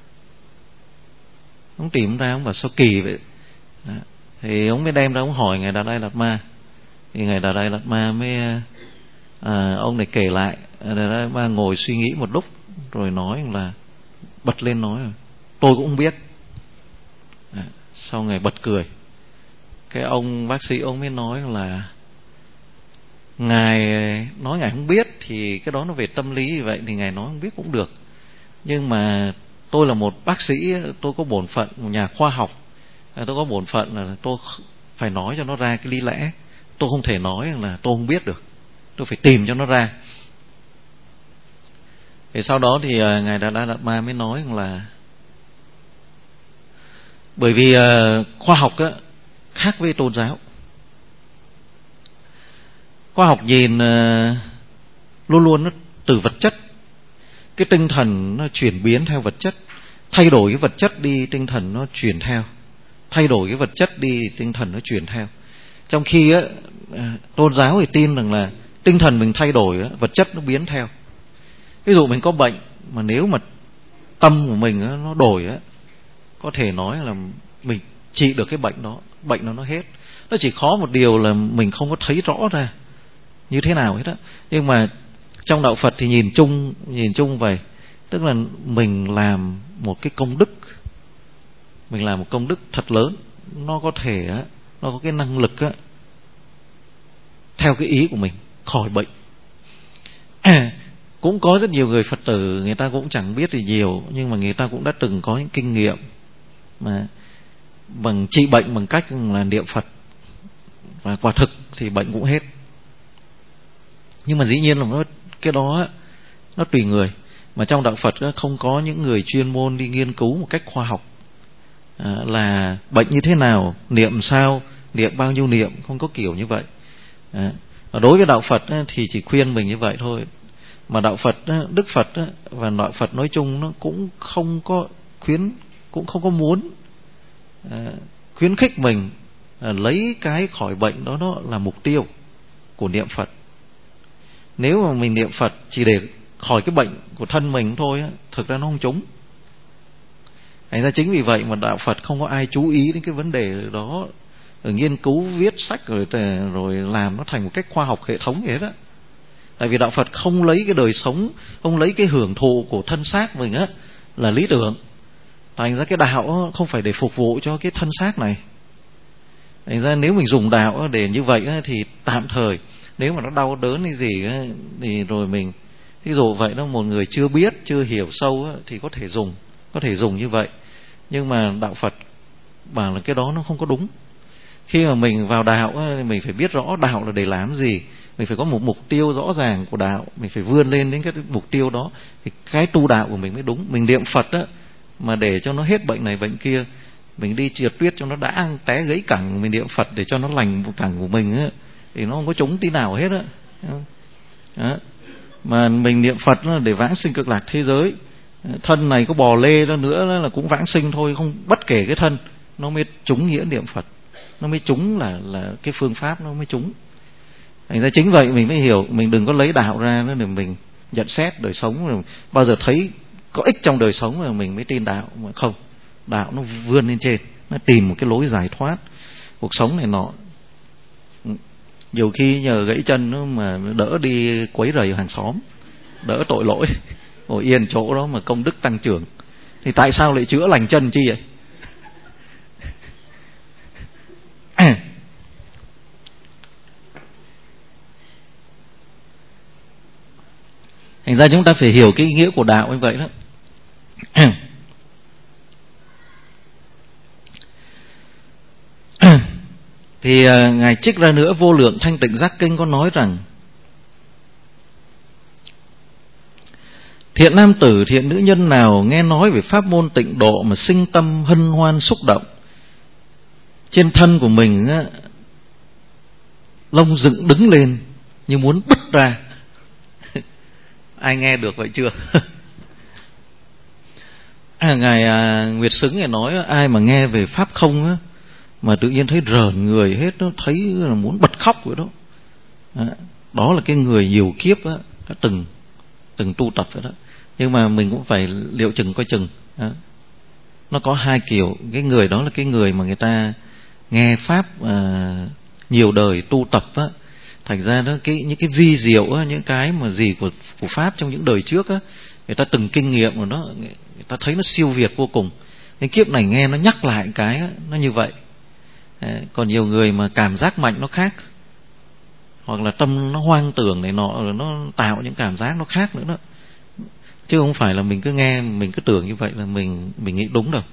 ông tìm ra ông bảo sao kỳ vậy đó. Thì ông mới đem ra ông hỏi Ngài Đạt Lai Lạt Ma, thì Ngài Đạt Lai Lạt Ma mới à, ông này kể lại. Đạt Lai Lạt Ma ngồi suy nghĩ một lúc rồi nói là bật lên nói tôi cũng không biết. À, sau Ngài bật cười. Cái ông bác sĩ ông mới nói là Ngài nói Ngài không biết thì cái đó nó về tâm lý, vậy thì Ngài nói không biết cũng được, nhưng mà tôi là một bác sĩ, tôi có bổn phận một nhà khoa học, tôi có bổn phận là tôi phải nói cho nó ra cái lý lẽ, tôi không thể nói là tôi không biết được, tôi phải tìm cho nó ra. Thì sau đó thì Ngài Đạt Lai Lạt Ma mới nói là bởi vì khoa học á, khác với tôn giáo. Khoa học nhìn luôn luôn nó từ vật chất, cái tinh thần nó chuyển biến theo vật chất, thay đổi cái vật chất đi tinh thần nó chuyển theo, thay đổi cái vật chất đi tinh thần nó chuyển theo. Trong khi á, tôn giáo thì tin rằng là tinh thần mình thay đổi á, vật chất nó biến theo. Ví dụ mình có bệnh mà nếu mà tâm của mình á, nó đổi á, có thể nói là mình trị được cái bệnh đó, bệnh nó nó hết. Nó chỉ khó một điều là mình không có thấy rõ ra như thế nào hết á. Nhưng mà trong đạo Phật thì nhìn chung, nhìn chung vậy, tức là mình làm một cái công đức, mình làm một công đức thật lớn, nó có thể á, nó có cái năng lực á, theo cái ý của mình khỏi bệnh. À, cũng có rất nhiều người Phật tử, người ta cũng chẳng biết gì nhiều, nhưng mà người ta cũng đã từng có những kinh nghiệm mà bằng trị bệnh bằng cách là niệm Phật, và quả thực thì bệnh cũng hết. Nhưng mà dĩ nhiên là nó, cái đó nó tùy người. Mà trong đạo Phật không có những người chuyên môn đi nghiên cứu một cách khoa học à, là bệnh như thế nào, niệm sao, niệm bao nhiêu niệm, không có kiểu như vậy à. Đối với đạo Phật thì chỉ khuyên mình như vậy thôi. Mà đạo Phật, Đức Phật và đạo Phật nói chung nó cũng không có khuyến, cũng không có muốn à, khuyến khích mình à, lấy cái khỏi bệnh đó nó là mục tiêu của niệm Phật. Nếu mà mình niệm Phật chỉ để khỏi cái bệnh của thân mình thôi á, thực ra nó không trúng. Thành ra chính vì vậy mà đạo Phật không có ai chú ý đến cái vấn đề đó, rồi nghiên cứu viết sách rồi rồi làm nó thành một cách khoa học hệ thống vậy đó. Tại vì đạo Phật không lấy cái đời sống, không lấy cái hưởng thụ của thân xác mình á là lý tưởng. Thành ra cái đạo không phải để phục vụ cho cái thân xác này. Thành ra nếu mình dùng đạo để như vậy thì tạm thời, nếu mà nó đau đớn hay gì thì rồi mình, ví dụ vậy đó, một người chưa biết, chưa hiểu sâu thì có thể dùng, có thể dùng như vậy. Nhưng mà đạo Phật bảo là cái đó nó không có đúng. Khi mà mình vào đạo mình phải biết rõ đạo là để làm gì, mình phải có một mục tiêu rõ ràng của đạo, mình phải vươn lên đến cái mục tiêu đó thì cái tu đạo của mình mới đúng. Mình niệm Phật á mà để cho nó hết bệnh này bệnh kia, mình đi trượt tuyết cho nó đã té gãy cẳng, mình niệm Phật để cho nó lành cẳng của mình á, thì nó không có trúng tí nào hết á. Đó. Mà mình niệm Phật để vãng sinh cực lạc thế giới Thân này có bò lê ra nữa là cũng vãng sinh thôi, không bất kể cái thân, nó mới trúng nghĩa niệm Phật, nó mới trúng là là cái phương pháp, nó mới trúng. Thành ra chính vậy mình mới hiểu, mình đừng có lấy đạo ra nữa để mình nhận xét đời sống, rồi bao giờ thấy có ích trong đời sống rồi mình mới tin đạo. Mà không, đạo nó vươn lên trên, nó tìm một cái lối giải thoát cuộc sống này nọ. Nhiều khi nhờ gãy chân nó mà đỡ đi quấy rầy hàng xóm, đỡ tội lỗi, ngồi yên chỗ đó mà công đức tăng trưởng. Thì tại sao lại chữa lành chân chi vậy? Thành ra chúng ta phải hiểu cái ý nghĩa của đạo như vậy đó. Thì uh, Ngài trích ra nữa, Vô Lượng Thanh Tịnh Giác Kinh có nói rằng: thiện nam tử, thiện nữ nhân nào nghe nói về pháp môn tịnh độ mà sinh tâm hân hoan xúc động, trên thân của mình á, lông dựng đứng lên như muốn bứt ra. Ai nghe được vậy chưa? à, Ngài à, Nguyệt Xứng Ngài nói ai mà nghe về pháp không á, mà tự nhiên thấy rờn người hết, nó thấy là muốn bật khóc vậy đó. À, đó là cái người nhiều kiếp á, đã từng từng tu tập vậy đó. Nhưng mà mình cũng phải liệu chừng coi chừng. À, nó có hai kiểu. Cái người đó là cái người mà người ta nghe pháp à, nhiều đời tu tập á, thành ra đó cái những cái vi diệu á, những cái mà gì của của pháp trong những đời trước á, người ta từng kinh nghiệm rồi, nó người ta thấy nó siêu việt vô cùng. Cái kiếp này nghe nó nhắc lại cái á, nó như vậy. À, còn nhiều người mà cảm giác mạnh nó khác, hoặc là tâm nó hoang tưởng này nọ, rồi nó tạo những cảm giác nó khác nữa đó. Chứ không phải là mình cứ nghe mình cứ tưởng như vậy là mình mình nghĩ đúng đâu.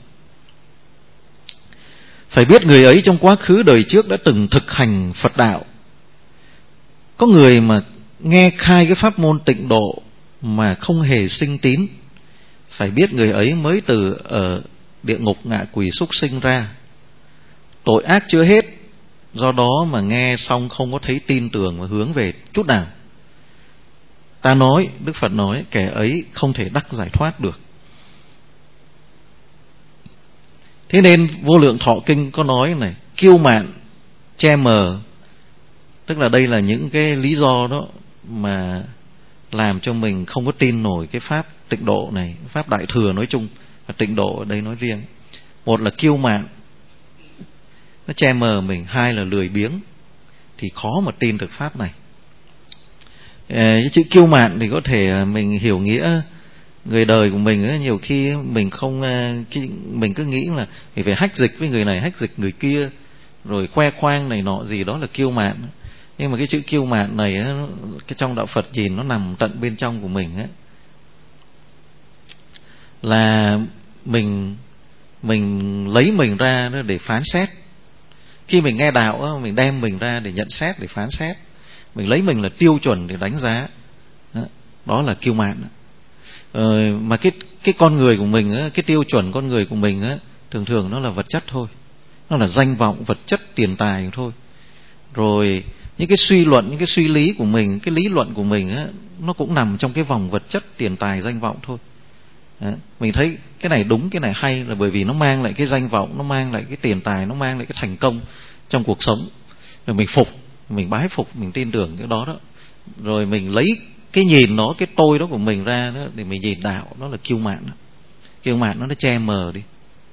Phải biết người ấy trong quá khứ đời trước đã từng thực hành Phật đạo. Có người mà nghe khai cái pháp môn tịnh độ mà không hề sinh tín, phải biết người ấy mới từ ở địa ngục ngạ quỷ súc sinh ra, tội ác chưa hết, do đó mà nghe xong không có thấy tin tưởng và hướng về chút nào. Ta nói, Đức Phật nói, kẻ ấy không thể đắc giải thoát được. Thế nên Vô Lượng Thọ Kinh có nói này: kiêu mạn, che mờ, tức là đây là những cái lý do đó mà làm cho mình không có tin nổi cái pháp tịnh độ này, pháp đại thừa nói chung và tịnh độ ở đây nói riêng. Một là kiêu mạn, nó che mờ mình. Hai là lười biếng, thì khó mà tin được pháp này. À, chữ kiêu mạn thì có thể mình hiểu nghĩa người đời của mình ấy, nhiều khi mình không mình cứ nghĩ là mình phải hách dịch với người này, hách dịch người kia, rồi khoe khoang này nọ gì đó là kiêu mạn. Nhưng mà cái chữ kiêu mạn này ấy, cái trong đạo Phật nhìn nó nằm tận bên trong của mình ấy, là mình mình lấy mình ra để phán xét. Khi mình nghe đạo mình đem mình ra để nhận xét, để phán xét, mình lấy mình là tiêu chuẩn để đánh giá. Đó là kiêu mạn. Ờ, mà cái cái con người của mình, cái tiêu chuẩn con người của mình thường thường nó là vật chất thôi, nó là danh vọng, vật chất, tiền tài thôi. Rồi những cái suy luận, những cái suy lý của mình, cái lý luận của mình nó cũng nằm trong cái vòng vật chất, tiền tài, danh vọng thôi. Đó. Mình thấy cái này đúng, cái này hay là bởi vì nó mang lại cái danh vọng, nó mang lại cái tiền tài, nó mang lại cái thành công trong cuộc sống. Rồi mình phục, mình bái phục, mình tin tưởng cái đó đó. Rồi mình lấy cái nhìn nó, cái tôi đó của mình ra đó, để mình nhìn đạo, đó là kiêu mạn. Kiêu mạn nó nó che mờ đi.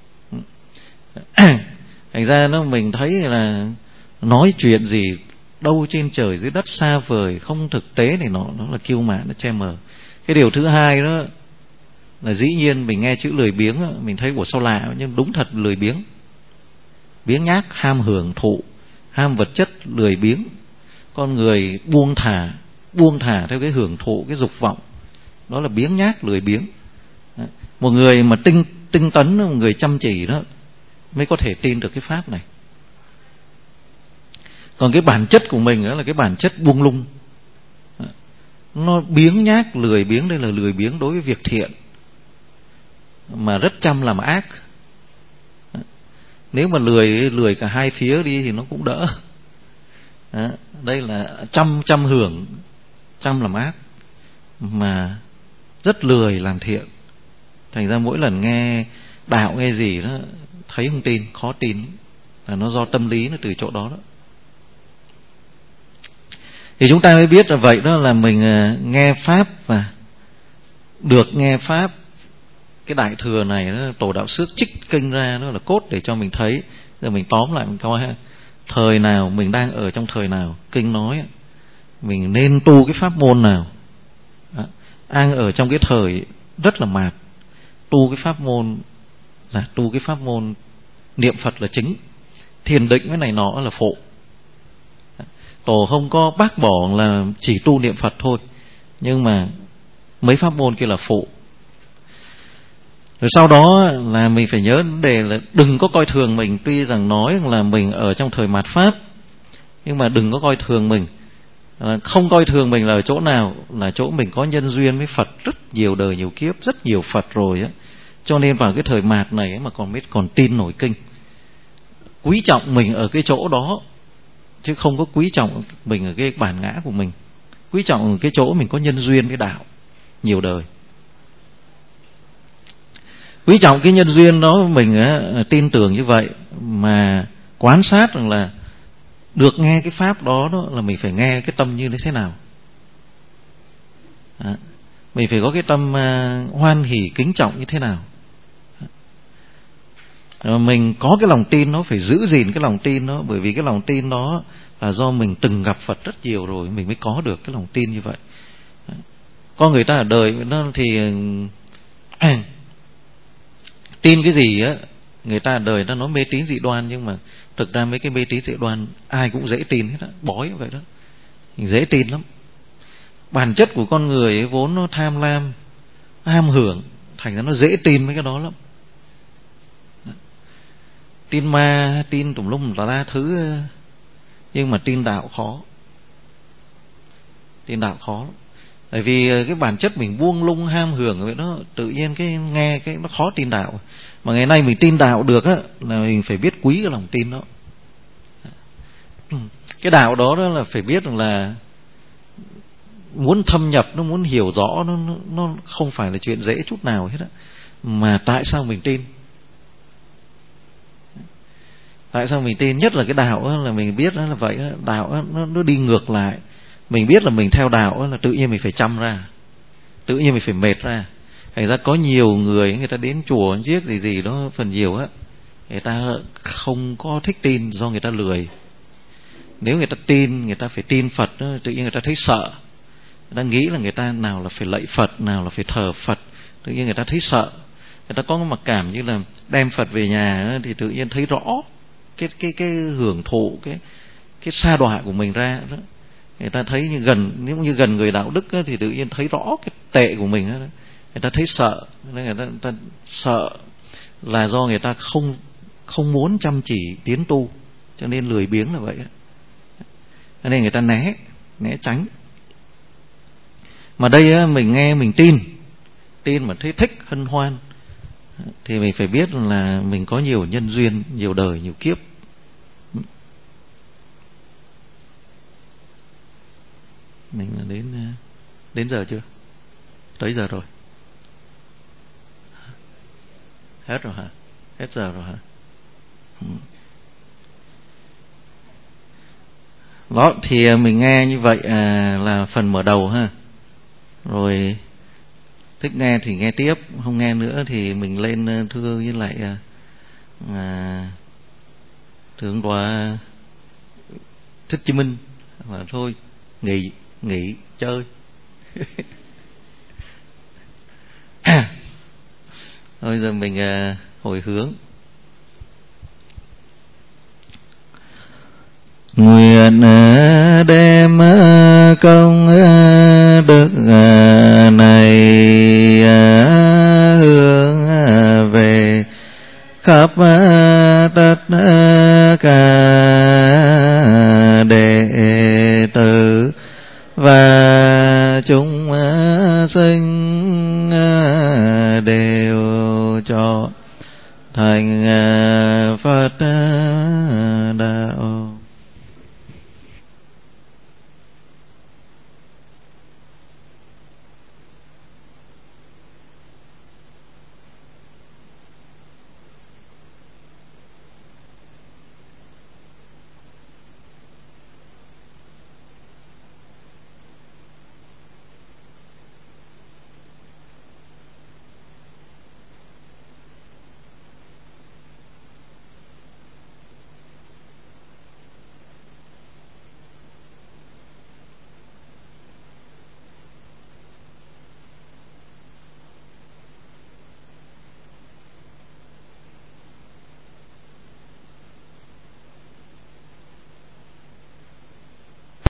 Thành ra nó mình thấy là nói chuyện gì đâu trên trời dưới đất xa vời, không thực tế này nó nó là kiêu mạn, nó che mờ. Cái điều thứ hai đó là dĩ nhiên mình nghe chữ lười biếng mình thấy của sao lạ, nhưng đúng thật lười biếng, biếng nhác, ham hưởng thụ, ham vật chất, lười biếng. Con người buông thả, buông thả theo cái hưởng thụ, cái dục vọng, đó là biếng nhác, lười biếng. Một người mà tinh tinh tấn, một người chăm chỉ đó mới có thể tin được cái pháp này. Còn cái bản chất của mình đó là cái bản chất buông lung, nó biếng nhác, lười biếng. Đây là lười biếng đối với việc thiện, mà rất chăm làm ác. Nếu mà lười lười cả hai phía đi thì nó cũng đỡ. Đó, đây là chăm chăm hưởng, chăm làm ác, mà rất lười làm thiện. Thành ra mỗi lần nghe đạo nghe gì đó thấy không tin, khó tin, là nó do tâm lý nó từ chỗ đó đó. Thì chúng ta mới biết là vậy đó, là mình nghe pháp và được nghe pháp. Cái đại thừa này nó Tổ Đạo Xước trích kinh ra, nó là cốt để cho mình thấy. Giờ mình tóm lại mình coi ha, thời nào mình đang ở trong thời nào, kinh nói mình nên tu cái pháp môn nào. Đang ở trong cái thời rất là mạt, tu cái pháp môn là tu cái pháp môn niệm Phật là chính, thiền định cái này nó là phụ. Tổ không có bác bỏ là chỉ tu niệm Phật thôi, nhưng mà mấy pháp môn kia là phụ. Rồi sau đó là mình phải nhớ vấn đề là đừng có coi thường mình. Tuy rằng nói là mình ở trong thời mạt pháp, nhưng mà đừng có coi thường mình. Không coi thường mình là ở chỗ nào? Là chỗ mình có nhân duyên với Phật rất nhiều đời nhiều kiếp, rất nhiều Phật rồi á. Cho nên vào cái thời mạt này mà còn biết còn tin nổi kinh. Quý trọng mình ở cái chỗ đó, chứ không có quý trọng mình ở cái bản ngã của mình. Quý trọng ở cái chỗ mình có nhân duyên với đạo nhiều đời. Quý trọng cái nhân duyên đó mình á, tin tưởng như vậy, mà quán sát rằng là được nghe cái pháp đó, đó là mình phải nghe cái tâm như thế nào. À, mình phải có cái tâm uh, hoan hỷ kính trọng như thế nào. À, mình có cái lòng tin nó phải giữ gìn cái lòng tin đó, bởi vì cái lòng tin đó là do mình từng gặp Phật rất nhiều rồi mình mới có được cái lòng tin như vậy. À, có người ta ở đời nó thì tin cái gì á, người ta ở đời nó nói mê tín dị đoan, nhưng mà thực ra mấy cái mê tín dị đoan ai cũng dễ tin hết á, bói vậy đó, dễ tin lắm. Bản chất của con người ấy vốn nó tham lam, ham hưởng, thành ra nó dễ tin mấy cái đó lắm. Tin ma, tin tùm lum tà la thứ, nhưng mà tin đạo khó. Tin đạo khó lắm. Bởi vì cái bản chất mình buông lung ham hưởng vậy đó, tự nhiên cái nghe cái nó khó tin đạo. Mà ngày nay mình tin đạo được á, là mình phải biết quý cái lòng tin đó. Cái đạo đó, đó là phải biết rằng là muốn thâm nhập, nó muốn hiểu rõ, nó, nó, nó không phải là chuyện dễ chút nào hết á. Mà tại sao mình tin? Tại sao mình tin? Nhất là cái đạo đó, là mình biết đó là vậy đó. Đạo đó, nó, nó đi ngược lại. Mình biết là mình theo đạo đó, là tự nhiên mình phải chăm ra, tự nhiên mình phải mệt ra. Thành ra có nhiều người người ta đến chùa chiếc gì gì đó, phần nhiều á, người ta không có thích tin do người ta lười. Nếu người ta tin, người ta phải tin Phật đó, tự nhiên người ta thấy sợ. Người ta nghĩ là người ta nào là phải lạy Phật, nào là phải thờ Phật, tự nhiên người ta thấy sợ. Người ta có cái mặc cảm như là đem Phật về nhà thì tự nhiên thấy rõ cái cái cái hưởng thụ, cái cái sa đọa của mình ra đó. Người ta thấy như gần, nếu như gần người đạo đức đó, thì tự nhiên thấy rõ cái tệ của mình đó. Người ta thấy sợ, nên người ta, người ta sợ là do người ta không không muốn chăm chỉ tiến tu, cho nên lười biếng là vậy. Cho nên người ta né né tránh. Mà đây á, mình nghe mình tin, tin mà thấy thích hân hoan, thì mình phải biết là mình có nhiều nhân duyên, nhiều đời, nhiều kiếp. Mình là đến đến giờ chưa? Tới giờ rồi. Hết rồi hả? Hết giờ rồi hả? Đó, thì mình nghe như vậy à, là phần mở đầu ha. Rồi thích nghe thì nghe tiếp, không nghe nữa thì mình lên thưa với lại à, thượng tọa Thích Chí Minh, mà thôi nghỉ nghỉ chơi. Thôi giờ mình à, hồi hướng. Nguyện đem công đức này hướng về khắp tất cả